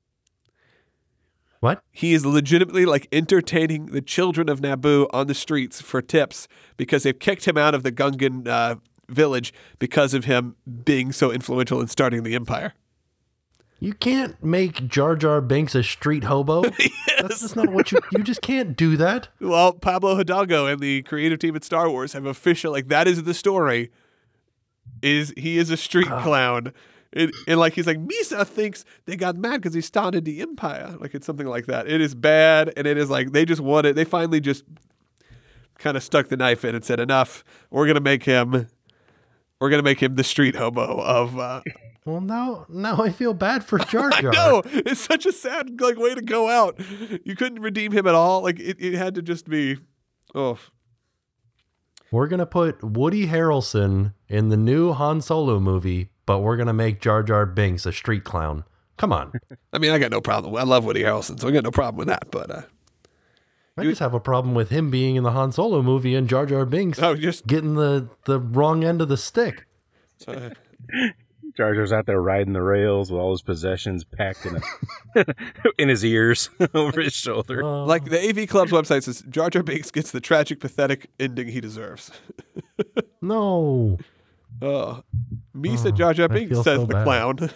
C: What?
B: He is legitimately like entertaining the children of Naboo on the streets for tips because they've kicked him out of the Gungan uh, village because of him being so influential in starting the Empire.
C: You can't make Jar Jar Binks a street hobo. That's just not what you you just can't do that.
B: Well, Pablo Hidalgo and the creative team at Star Wars have official like that is the story. Is he is a street clown. It, and like he's like Misa thinks they got mad because he started the Empire. Like it's something like that. It is bad, and it is like they just wanted. They finally just kind of stuck the knife in and said, "Enough. We're gonna make him. We're gonna make him the street hobo of." Uh,
C: Well, now now I feel bad for Jar Jar.
B: no, it's such a sad like way to go out. You couldn't redeem him at all. Like it, it had to just be. Oh,
C: We're gonna put Woody Harrelson in the new Han Solo movie, but we're gonna make Jar Jar Binks a street clown. Come on.
B: I mean, I got no problem. I love Woody Harrelson, so I got no problem with that. But uh,
C: I just have a problem with him being in the Han Solo movie and Jar Jar Binks
B: oh, just
C: getting the, the wrong end of the stick.
B: uh,
D: Jar Jar's out there riding the rails with all his possessions packed in a, in his ears over his shoulder.
C: Uh,
B: like the A V Club's website says, Jar Jar Binks gets the tragic, pathetic ending he deserves.
C: no.
B: Oh, Misa
C: Oh,
B: Jar Jar
C: I
B: Binks
C: feel
B: says
C: so
B: the
C: bad.
B: clown.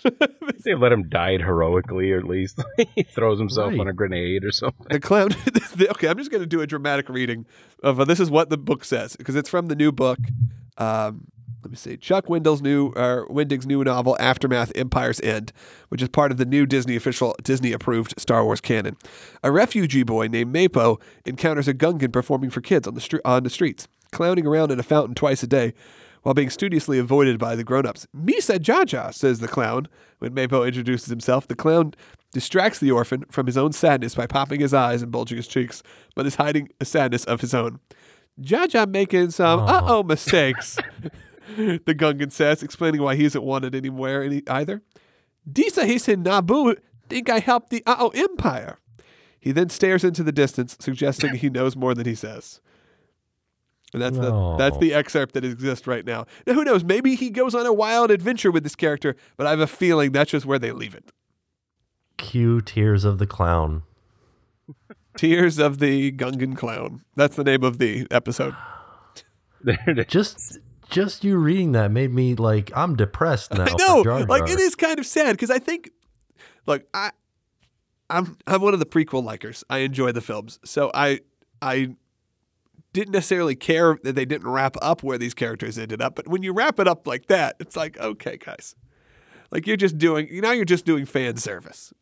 D: They let him die heroically, or at least he throws himself
C: Right.
D: on a grenade or something.
B: The clown. Okay, I'm just going to do a dramatic reading of uh, this is what the book says because it's from the new book. Um, let me see. Chuck Wendig's new, uh, Wendig's new novel, Aftermath: Empire's End, which is part of the new Disney official, Disney-approved Star Wars canon. A refugee boy named Mapo encounters a Gungan performing for kids on the stre- on the streets, clowning around in a fountain twice a day, while being studiously avoided by the grown-ups. Misa Jaja, says the clown. When Mapo introduces himself, the clown distracts the orphan from his own sadness by popping his eyes and bulging his cheeks, but is hiding a sadness of his own. Jaja making some
C: Aw.
B: uh-oh mistakes, the Gungan says, explaining why he isn't wanted anywhere any, either. Disa Hisin Nabu think I helped the uh-oh empire. He then stares into the distance, suggesting he knows more than he says. And that's the
C: No.
B: that's the excerpt that exists right now. Now, who knows? Maybe he goes on a wild adventure with this character, but I have a feeling that's just where they leave it.
C: Cue Tears of the Clown.
B: Tears of the Gungan Clown. That's the name of the episode.
D: There it is.
C: Just just you reading that made me like I'm depressed now.
B: I
C: for
B: know,
C: Jar
B: like
C: Jar.
B: it is kind of sad because I think, look, I, I'm I'm one of the prequel likers. I enjoy the films, so I I didn't necessarily care that they didn't wrap up where these characters ended up. But when you wrap it up like that, it's like, okay, guys, like you're just doing now you're just doing fan service.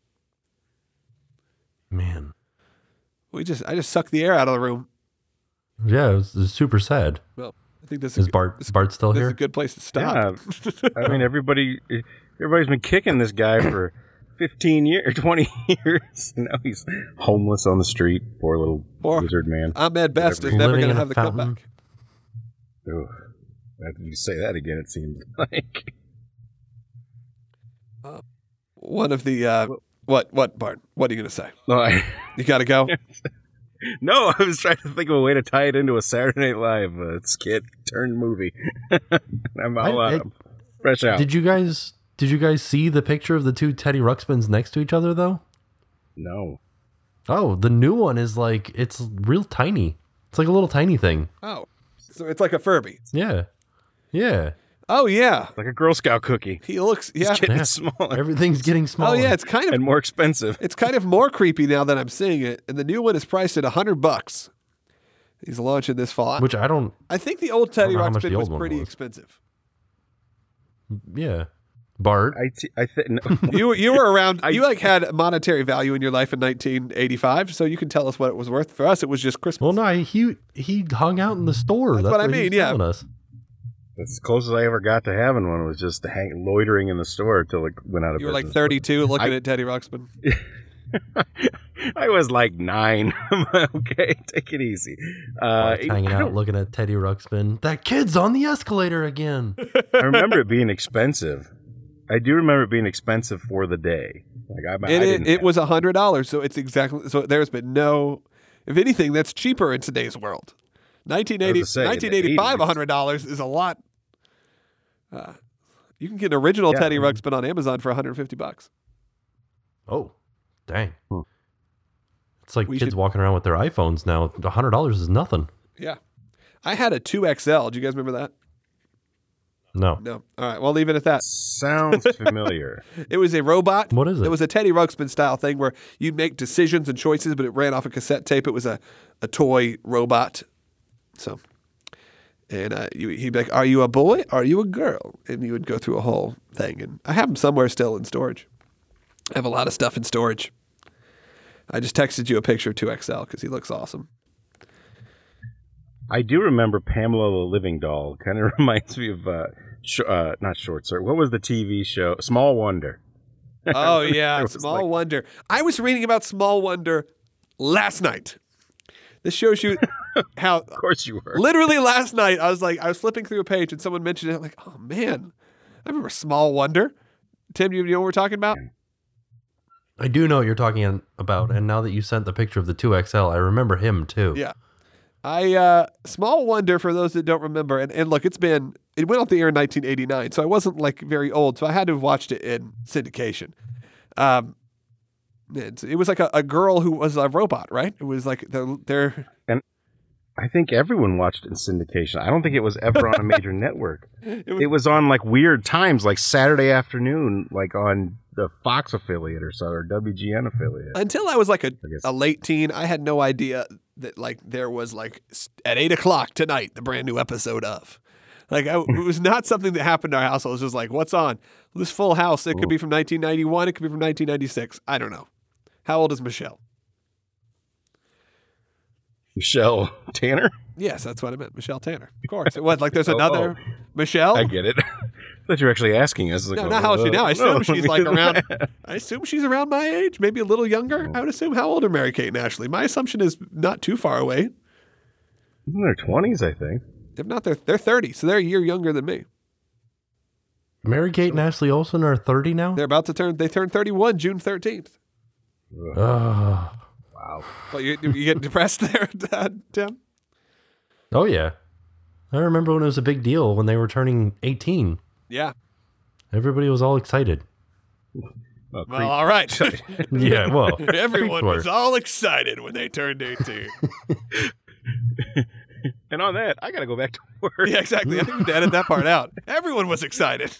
C: Man.
B: We just I just sucked the air out of the room.
C: Yeah, it was, it was super sad.
B: Well, I think this
C: Is
B: is
C: Bart
B: this,
C: Bart still
B: this is
C: here?
B: a good place to stop.
D: Yeah, I mean everybody, everybody's been kicking this guy for fifteen years, or twenty years. And now he's homeless on the street. Poor little
B: Poor-
D: lizard man.
B: Ahmed Best is
C: Living
B: never going
C: in
B: to
C: a
B: have the
C: fountain.
B: comeback.
D: Ugh. After you say that again, it seems like
B: One of the uh, what what Bart? What are you going to say?
D: no, I,
B: You got to go.
D: no. I was trying to think of a way to tie it into a Saturday Night Live uh, skit turned movie. I'm all
C: I-
D: out. Fresh out.
C: Did you guys did you guys see the picture of the two Teddy Ruxpins next to each other though?
D: no.
C: Oh, the new one is like it's real tiny. It's like a little tiny thing.
B: Oh, so it's like a Furby.
C: Yeah. Yeah.
B: Oh yeah,
D: Like a Girl Scout cookie.
B: he looks yeah.
D: It's getting
C: Yeah.
D: smaller
C: Everything's getting
B: Oh
C: smaller.
B: yeah, it's kind of
D: and more expensive.
B: it's kind of more creepy now that I'm seeing it. And the new one is priced at a hundred bucks. He's launching this fall.
C: Which I don't
B: I think the old Teddy
C: I don't know how much
B: Ruxpin
C: the
B: was
C: old one
B: pretty
C: was.
B: expensive.
C: yeah. Bart.
D: I, t- I think no.
B: You you were around.
D: I-
B: you like had monetary value in your life in nineteen eighty-five, so you can tell us what it was worth. For us, it was just Christmas.
C: Well, no, I- he he hung out in the store. That's,
B: what I
C: he was
B: mean, yeah.
C: telling us.
D: That's as close as I ever got to having one. Was just hang- loitering in the store until it went out of
B: You were like
D: business.
B: thirty-two, looking
D: I-
B: at Teddy Ruxpin.
D: I was like nine. Okay, take it easy. Uh,
C: Bart's hanging
D: I,
C: out,
D: don't-
C: looking at Teddy Ruxpin. That kid's on the escalator again.
D: I remember it being expensive. I do remember it being expensive for the day. Like I, I
B: It it,
D: didn't
B: it
D: have-
B: was a hundred dollars, so it's exactly so. There's been no, if anything, that's cheaper in today's world. nineteen eighty,
D: I was gonna say, in the
B: nineteen eighty-five,
D: eighties.
B: a hundred dollars is a lot. Uh, you can get an original
D: Yeah.
B: Teddy Ruxpin on Amazon for one hundred fifty bucks.
C: Oh, dang.
D: Hmm.
C: It's like
B: We
C: kids
B: should-
C: walking around with their iPhones now. one hundred dollars is nothing.
B: Yeah, I had a two X L. Do you guys remember that?
C: No.
B: No. All right, well, leave it at that.
D: Sounds familiar.
B: It was a robot.
C: What is it?
B: It was a Teddy Ruxpin style thing where you'd make decisions and choices, but it ran off a cassette tape. It was a, a toy robot. So, and uh, you, he'd be like, "Are you a boy? Are you a girl?" And you would go through a whole thing. And I have them somewhere still in storage. I have a lot of stuff in storage. I just texted you a picture of two X L because he looks awesome.
D: I do remember Pamela the Living Doll. Kind of reminds me of uh, sh- uh, not Short Circuit. What was the T V show? Small Wonder.
B: Oh yeah,
D: It was
B: Small
D: like-
B: Wonder. I was reading about Small Wonder last night. This shows you how
D: Of course you were.
B: literally last night I was like I was flipping through a page and someone mentioned it. I'm like, oh man, I remember Small Wonder. Tim, you know what we're talking about?
C: I do know what you're talking about, and now that you sent the picture of the two X L, I remember him too.
B: Yeah. I uh Small Wonder, for those that don't remember, and, and look, it's been it went off the air in nineteen eighty-nine, so I wasn't like very old, so I had to have watched it in syndication. Um it, it was like a, a girl who was a robot, right? It was like they're, they're
D: I think everyone watched it in syndication. I don't think it was ever on a major network.
B: It
D: It
B: was,
D: was on like weird times, like Saturday afternoon, like on the Fox affiliate or so, or W G N affiliate.
B: until I was like a,
D: guess.
B: a late teen, I had no idea that like there was like s- at eight o'clock tonight the brand new episode of. Like I, it was not something that happened in our household. It was just like, what's on? This Full House. It could be from nineteen ninety-one. It could be from nineteen ninety-six. I don't know. How old is Michelle?
D: Michelle Tanner?
B: Yes, that's what I meant. Michelle Tanner. Of course. It was like there's
D: Oh,
B: another Michelle.
D: I get it. I thought you were actually asking us. Like,
B: No,
D: oh,
B: not how old is she now. I assume
D: no.
B: she's like around. I assume she's around my age, maybe a little younger. I would assume. How old are Mary Kate and Ashley? My assumption is not too far away.
D: In their twenties, I think.
B: If not, they're they're thirty, so they're a year younger than me.
C: Mary Kate and Ashley Olsen are thirty now?
B: They're about to turn. They turned thirty-one June thirteenth.
C: Uh,
D: Wow.
B: But you you get depressed there, Tim?
C: oh, yeah. I remember when it was a big deal when they were turning eighteen.
B: Yeah.
C: Everybody was all excited.
D: Oh,
B: Well, all right.
C: Yeah, well.
B: Everyone
C: creeps were.
B: was all excited when they turned eighteen.
D: And on that, I got to go back to work.
B: Yeah, exactly. I think we edit that part out. Everyone was excited.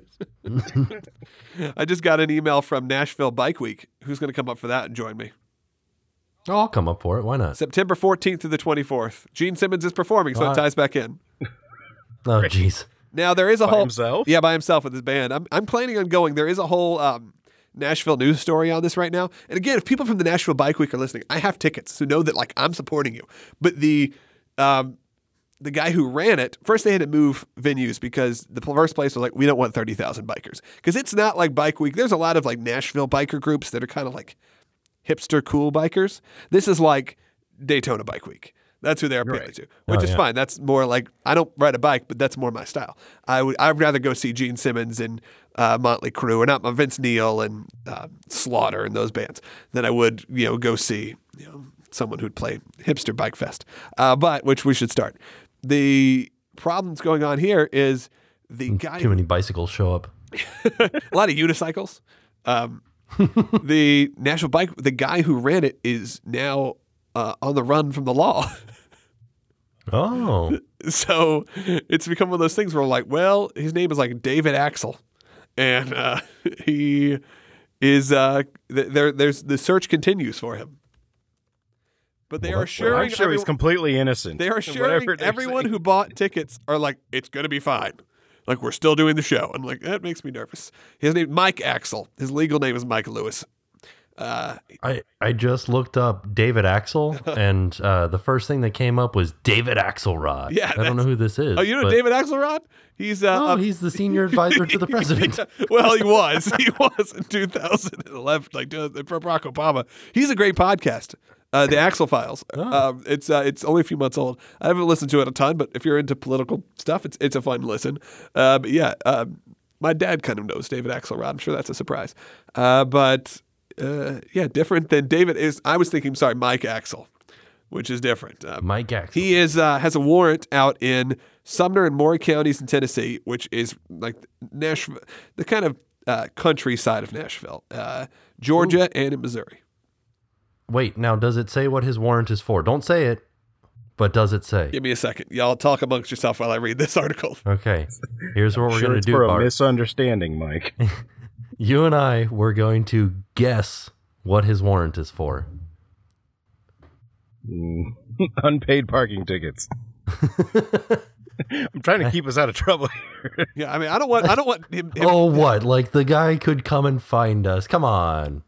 B: I just got an email from Nashville Bike Week. Who's going to come up for that and join me?
C: Oh, I'll come up for it. Why not?
B: September fourteenth through the twenty-fourth. Gene Simmons is performing, so
C: Uh,
B: it ties back in.
C: Oh, jeez.
B: Now, there is a
D: By
B: whole...
D: himself?
B: Yeah, by himself with his band. I'm, I'm planning on going. There is a whole um, Nashville news story on this right now. And again, if people from the Nashville Bike Week are listening, I have tickets, so know that like I'm supporting you. But the... Um, the guy who ran it, first they had to move venues because the first place was like, we don't want thirty thousand bikers. Because it's not like Bike Week. There's a lot of like Nashville biker groups that are kind of like hipster cool bikers. This is like Daytona Bike Week. That's who they're appealing
D: Right.
B: to, which
C: Oh,
B: is
C: yeah.
B: fine. That's more like, I don't ride a bike, but that's more my style. I would, I'd rather go see Gene Simmons and uh, Motley Crue, or not Vince Neil and uh, Slaughter and those bands, than I would, you know, go see, you know, someone who'd play Hipster Bike Fest. Uh, but, which we should start. The problem that's going on here is the guy,
C: Too many bicycles show up.
B: a lot of unicycles. Um, the National Bike, the guy who ran it is now uh, on the run from the law.
C: Oh.
B: So it's become one of those things where, like, well, his name is like David Axel, and uh, he is uh, th- there. There's the search continues for him, but they
C: Well,
B: are
C: that's-
B: assuring
D: I'm sure he's
B: everyone,
D: completely innocent.
B: they are
D: in
B: assuring
D: whatever they're
B: everyone
D: saying.
B: who bought tickets are like, it's gonna be fine. Like, we're still doing the show. I'm like, that makes me nervous. His name Mike Axel. His legal name is Mike Lewis. Uh,
C: I, I just looked up David Axel, and uh, the first thing that came up was David Axelrod.
B: Yeah,
C: I don't know who this is.
B: oh, you know
C: but-
B: David Axelrod? He's uh,
C: Oh,
B: up-
C: he's the senior advisor to the president.
B: well, he was. He was in two thousand eleven, like uh, for Barack Obama. He's a great podcast, uh, the Axel Files.
C: Oh.
B: Um, it's uh, it's only a few months old. I haven't listened to it a ton, but if you're into political stuff, it's it's a fun listen. Uh, but yeah, um, my dad kind of knows David Axelrod. I'm sure that's a surprise. Uh, but uh, yeah, different than David is. I was thinking, sorry, Mike Axel, which is different. Uh,
C: Mike Axel.
B: he is uh, has a warrant out in Sumner and Maury counties in Tennessee, which is like Nashville, the kind of uh, countryside of Nashville, uh, Georgia, and in Missouri.
C: Wait, now does it say what his warrant is for? Don't say it, but does it say?
B: Give me a second, y'all. Talk amongst yourself while I read this article.
C: Okay, here's what we're
D: Sure
C: going to
D: it's
C: do,
D: for a
C: Bart.
D: misunderstanding, Mike.
C: You and I, we're going to guess what his warrant is for.
D: Mm. Unpaid parking tickets. I'm trying to keep us out of trouble here.
B: Yeah, I mean, I don't want, I don't want him. him
C: Oh, what? Like the guy could come and find us. Come on.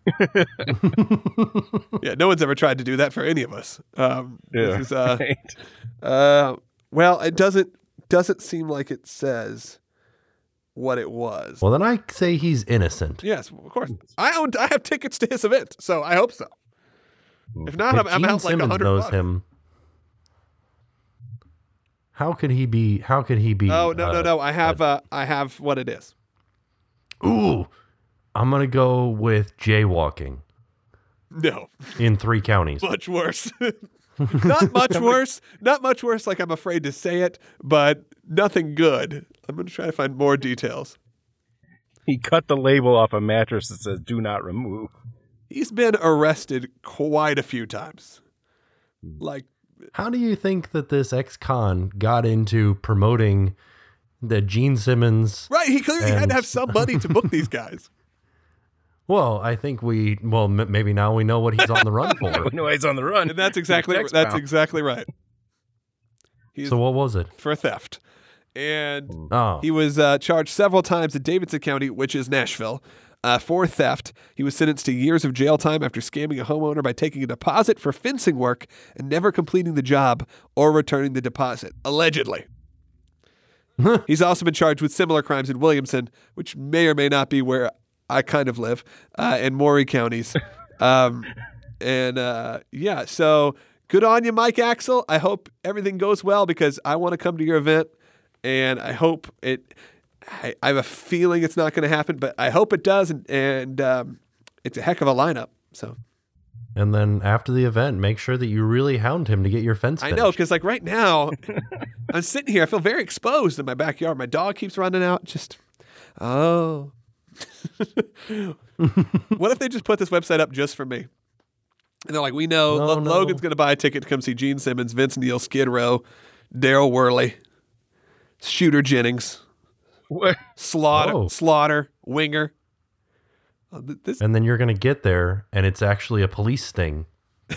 B: Yeah, no one's ever tried to do that for any of us. Um,
D: Yeah,
B: This is, uh,
D: right.
B: uh, well, it doesn't doesn't seem like it says what it was.
C: Well, then I say he's innocent.
B: Yes, of course. I own. I have tickets to his event, so I hope so. If not,
C: If
B: I'm, I'm
C: Gene
B: out like a
C: Simmons
B: hundred
C: knows
B: bucks.
C: him. How could he be? How could he be?
B: Oh no, no,
C: uh,
B: no! I have. Uh, I have what it is.
C: Ooh, I'm gonna go with jaywalking
B: No,
C: in three counties.
B: much worse. Not much worse. Not much worse. Like I'm afraid to say it, but nothing good. I'm gonna try to find more details.
D: He cut the label off a mattress that says "Do not remove."
B: He's been arrested quite a few times. Like
C: How do you think that this ex-con got into promoting the Gene Simmons?
B: Right, he clearly had
C: and-
B: to have some money to book these guys.
C: Well, I think we, well, m- maybe now we know what he's on the run for.
D: No, he's on the run.
B: And that's exactly
D: Next
B: that's
D: bound.
B: exactly right. He's
C: So what was it?
B: for theft. And
C: Oh,
B: he was uh, charged several times in Davidson County, which is Nashville, uh, for theft. He was sentenced to years of jail time after scamming a homeowner by taking a deposit for fencing work and never completing the job or returning the deposit, allegedly. He's also been charged with similar crimes in Williamson, which may or may not be where I kind of live, uh, in Maury counties. Um, and uh, yeah, so good on you, Mike Axel. I hope everything goes well because I want to come to your event, and I hope it. I, I have a feeling it's not going to happen, but I hope it does, and, and um, it's a heck of a lineup. So
C: and then after the event, make sure that you really hound him to get your fence
B: I
C: finished.
B: know because like right now, I'm sitting here. I feel very exposed in my backyard. My dog keeps running out. Just oh. What if they just put this website up just for me? And they're like, we know
C: No,
B: Lo-
C: no.
B: Logan's going to buy a ticket to come see Gene Simmons, Vince Neil, Skid Row, Daryl Worley, Shooter Jennings,
D: What?
B: Slaughter,
C: Oh.
B: Slaughter, Winger. Oh, th- this,
C: And then you're going to get there, and it's actually a police sting.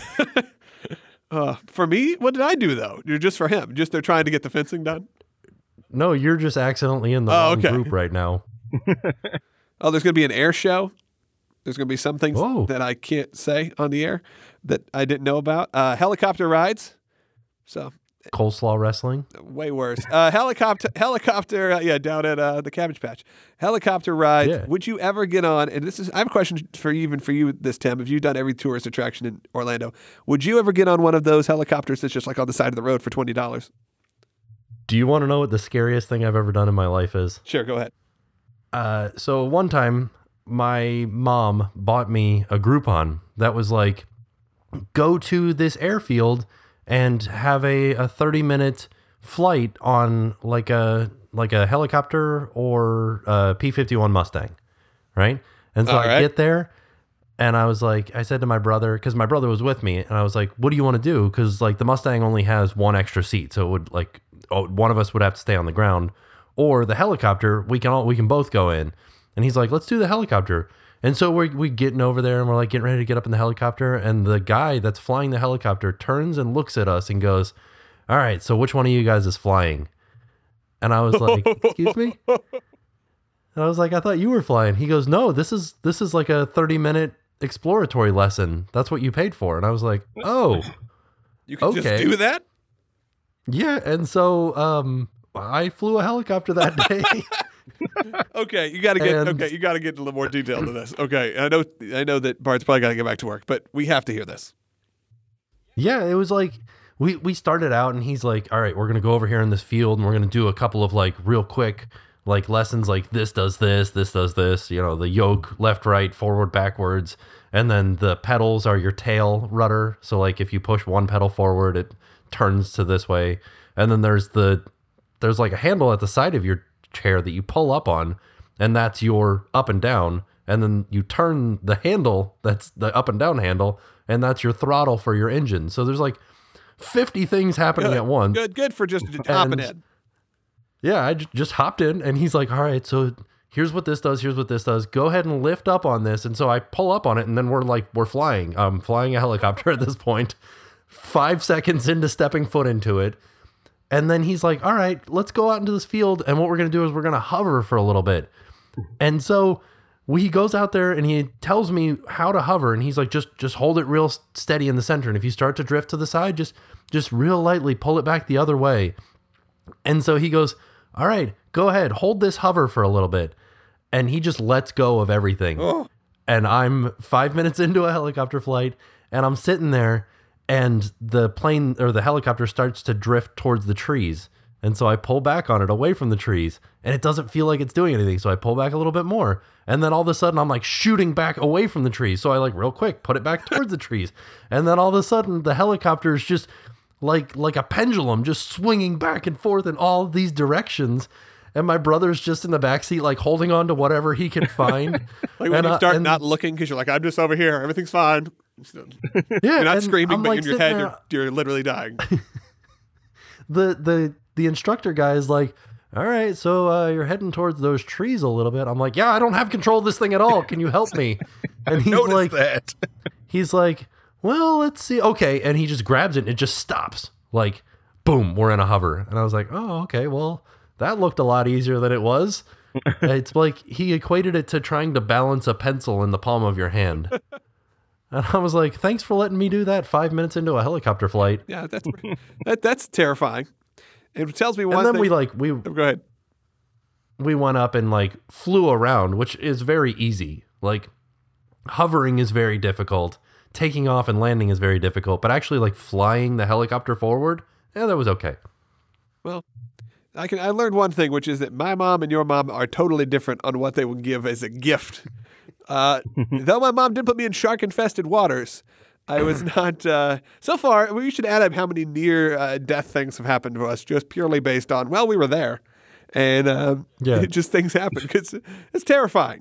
B: uh, for me, what did I do though? You're just for him. Just they're trying to get the fencing done.
C: No, you're just accidentally in the
B: Oh,
C: wrong
B: okay.
C: group right now.
B: Oh, there's going to be an air show. There's going to be some things
C: Whoa.
B: that I can't say on the air that I didn't know about. Uh, helicopter rides. So
C: Coleslaw wrestling.
B: way worse. Uh, helicopter, helicopter. Uh, yeah, down at uh, the Cabbage Patch. Helicopter rides.
C: Yeah.
B: Would you ever get on? And this is, I have a question for you, even for you, this Tim. If you've done every tourist attraction in Orlando, would you ever get on one of those helicopters that's just like on the side of the road for twenty dollars?
C: Do you want to know what the scariest thing I've ever done in my life is?
B: Sure, go ahead.
C: Uh, so one time, my mom bought me a Groupon that was like, go to this airfield and have a, a thirty minute flight on like a like a helicopter or a P fifty-one Mustang, right? And so
B: All
C: I
B: right.
C: get there, and I was like, I said to my brother, because my brother was with me, and I was like, what do you want to do? Because like the Mustang only has one extra seat, so it would like oh, one of us would have to stay on the ground, or the helicopter we can all we can both go in. And he's like, let's do the helicopter. And so we're we getting over there and we're like getting ready to get up in the helicopter. And the guy that's flying the helicopter turns and looks at us and goes, all right, so which one of you guys is flying? And I was like, excuse me? And I was like, I thought you were flying. He goes, no, this is this is like a thirty minute exploratory lesson. That's what you paid for. And I was like, oh,
B: You can
C: Okay.
B: just do that?
C: yeah. And so um, I flew a helicopter that day.
B: Okay, you got to get
C: And-
B: okay. You got to get a little more detail to this. Okay, I know, I know that Bart's probably got to get back to work, but we have to hear this.
C: Yeah, it was like we we started out and he's like, all right, we're gonna go over here in this field and we're gonna do a couple of like real quick like lessons like this does this, this does this, you know, the yoke left, right, forward, backwards, and then the pedals are your tail rudder. So like if you push one pedal forward, it turns to this way. And then there's the there's like a handle at the side of your chair that you pull up on, and that's your up and down. And then you turn the handle, that's the up and down handle, and that's your throttle for your engine. So there's like fifty things happening
B: Good,
C: at once.
B: Good, good for just hopping in.
C: Yeah, I j- just hopped in, and he's like, all right, so here's what this does, here's what this does. Go ahead and lift up on this. And so I pull up on it, and then we're like, we're flying. I'm flying a helicopter at this point. Five seconds into stepping foot into it. And then he's like, all right, let's go out into this field. And what we're going to do is we're going to hover for a little bit. And so we, he goes out there and he tells me how to hover. And he's like, just, just hold it real steady in the center. And if you start to drift to the side, just, just real lightly pull it back the other way. And so he goes, all right, go ahead, hold this hover for a little bit. And he just lets go of everything.
B: Oh.
C: And I'm five minutes into a helicopter flight and I'm sitting there and the plane or the helicopter starts to drift towards the trees. And so I pull back on it away from the trees and it doesn't feel like it's doing anything. So I pull back a little bit more. And then all of a sudden I'm like shooting back away from the trees. So I like real quick put it back towards the trees. And then all of a sudden the helicopter is just like like a pendulum just swinging back and forth in all these directions. And my brother's just in the backseat like holding on to whatever he can find.
B: Like when
C: And,
B: you
C: uh,
B: start
C: and-
B: not looking because you're like, I'm just over here, everything's fine.
C: Yeah,
B: You're not
C: and
B: screaming,
C: I'm,
B: but
C: like,
B: in your
C: sitting
B: head,
C: there-
B: you're, you're literally dying.
C: the the the instructor guy is like, all right, so uh, you're heading towards those trees a little bit. I'm like, yeah, I don't have control of this thing at all. Can you help me? And he's
D: Notice
C: like,
D: that.
C: he's like, well, let's see. Okay, and he just grabs it and it just stops. Like, boom, we're in a hover. And I was like, oh, okay, well, that looked a lot easier than it was. It's like he equated it to trying to balance a pencil in the palm of your hand. And I was like, thanks for letting me do that five minutes into a helicopter flight.
B: Yeah, that's that, that's terrifying. It tells me one
C: And then
B: thing.
C: we like we
B: Go ahead.
C: we went up and like flew around, which is very easy. Like hovering is very difficult. Taking off and landing is very difficult, but actually like flying the helicopter forward, yeah, that was okay.
B: Well, I can. I learned one thing, which is that my mom and your mom are totally different on what they would give as a gift. Uh, though my mom did put me in shark-infested waters, I was not. Uh, so far, we should add up how many near-death things have happened to us, just purely based on, well, we were there, and um,
C: Yeah.
B: it just things happen because it's terrifying.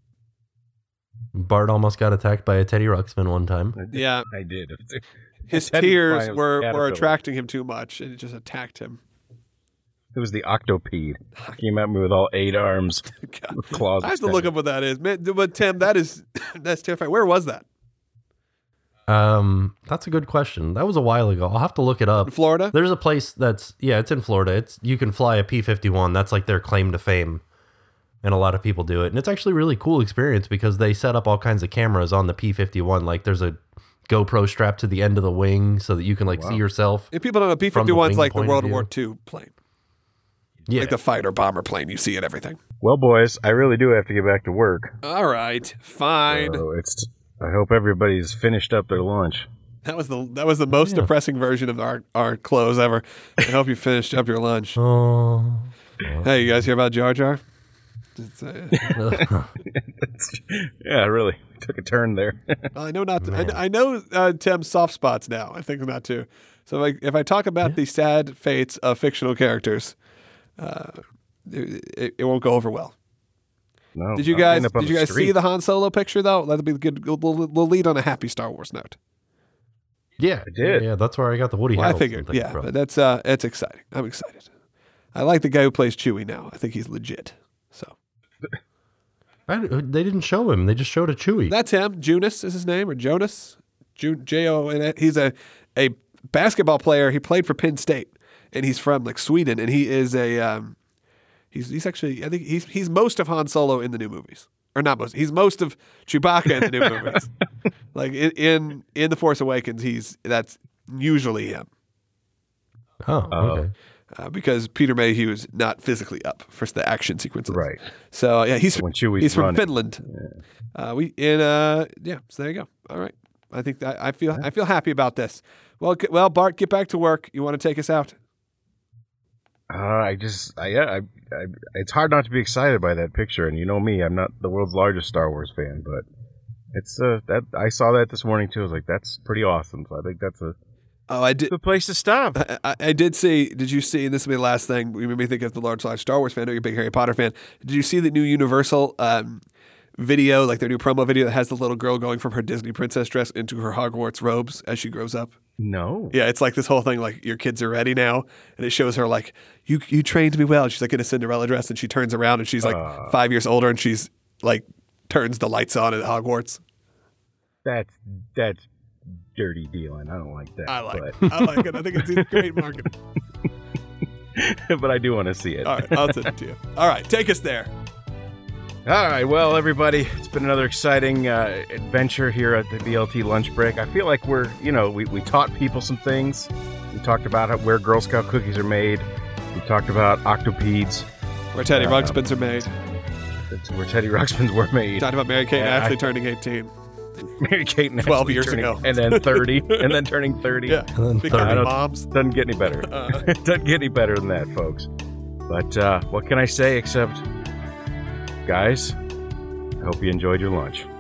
C: Bart almost got attacked by a Teddy Ruxpin one time.
B: Yeah,
D: I did.
B: his
D: Teddy
B: tears
D: Ruxpin was
B: were, were
D: caterpillar.
B: attracting him too much, and it just attacked him.
D: It was the octopede. Came at me with all eight arms,
B: God.
D: with claws.
B: I have to look up what that is, man. But Tim, that is that's terrifying. Where was that?
C: Um, that's a good question. That was a while ago. I'll have to look it up.
B: In Florida?
C: There's a place that's yeah, it's in Florida. It's you can fly a P fifty-one. That's like their claim to fame. And a lot of people do it. And it's actually a really cool experience because they set up all kinds of cameras on the P fifty-one. Like there's a GoPro strapped to the end of the wing so that you can like see yourself.
B: If people don't know, P
C: From the
B: fifty-one's
C: wing
B: like the
C: point of
B: World
C: view.
B: War Two plane.
C: Yeah.
B: Like the fighter bomber plane you see and everything.
D: Well, boys, I really do have to get back to work.
B: All right, fine.
D: So it's. I hope everybody's finished up their lunch.
B: That was the that was the most depressing version of our, our close ever. I hope you finished up your lunch.
C: Oh.
B: Hey, you guys hear about Jar Jar? It's, uh,
D: Yeah, really took a turn there.
B: well, I know not. To, I, I know uh, Tim's soft spots now. I think not too. So if I, if I talk about the sad fates of fictional characters, uh, it, it, it won't go over well.
D: No,
B: Did you
D: I'll
B: guys
D: end up on
B: did you
D: the
B: guys see
D: street.
B: the Han Solo picture though? That'll be good. We'll, we'll lead on a happy Star Wars note.
C: Yeah,
D: I did.
C: Yeah, that's where I got the Woody
B: Well, I
C: Harrelson
B: figured,
C: thing
B: yeah,
C: from.
B: but that's uh, it's exciting. I'm excited. I like the guy who plays Chewie now. I think he's legit. So
C: I, they didn't show him. They just showed a Chewie.
B: that's him. Jonas is his name, or Jonas, Ju- J O N. He's a a basketball player. He played for Penn State, and he's from like Sweden, and he is a um, he's he's actually I think he's he's most of Han Solo in the new movies, or not most. He's most of Chewbacca in the new movies. Like in, in in the Force Awakens, he's that's usually him.
C: oh,
D: Oh.
C: okay.
B: Uh, because Peter Mayhew is not physically up for the action sequences.
D: Right.
B: So yeah, he's
D: When Chewie's
B: he's from
D: running.
B: Finland. Uh, we in uh yeah. So there you go. All right. I think that I feel I feel happy about this. Well, g- well, Bart, get back to work. You want to take us out?
D: Uh, I just, I, yeah, I, I, it's hard not to be excited by that picture. And you know me, I'm not the world's largest Star Wars fan, but it's uh, that I saw that this morning too. I was like, that's pretty awesome. So I think that's a
B: Oh, I did.
D: good place to stop.
B: I, I, I did see. Did you see? And this will be the last thing. You made me think of the large, large Star Wars fan. I know you're a big Harry Potter fan. Did you see the new Universal um, video, like their new promo video that has the little girl going from her Disney princess dress into her Hogwarts robes as she grows up?
D: No.
B: Yeah, it's like this whole thing, like your kids are ready now, and it shows her like you you trained me well. And she's like in a Cinderella dress, and she turns around and she's like
D: Uh.
B: five years older, and she's like turns the lights on at Hogwarts.
D: That's, that's dirty dealing. I don't like that.
B: I like,
D: but,
B: I like it. I think it's great marketing.
D: but I do want to see it.
B: All right, I'll send it to you. All right, take us there.
D: All right, well, everybody, it's been another exciting uh, adventure here at the B L T lunch break. I feel like we're, you know, we, we taught people some things. We talked about how, where Girl Scout cookies are made. We talked about octopedes,
B: Where Teddy
D: Uh,
B: Ruxpins are made.
D: that's where Teddy Ruxpins were made.
B: Talked about Mary Kate and
D: Yeah,
B: Ashley
D: I-
B: turning eighteen.
D: Mary Kate and
B: twelve
D: Ashley
B: years
D: turning-
B: ago.
D: and then thirty, and then turning thirty.
B: Yeah,
C: And then
B: becoming
C: thirty.
B: moms.
D: Doesn't get any better.
B: Uh,
D: Doesn't get any better than that, folks. But uh, what can I say except, guys, I hope you enjoyed your lunch.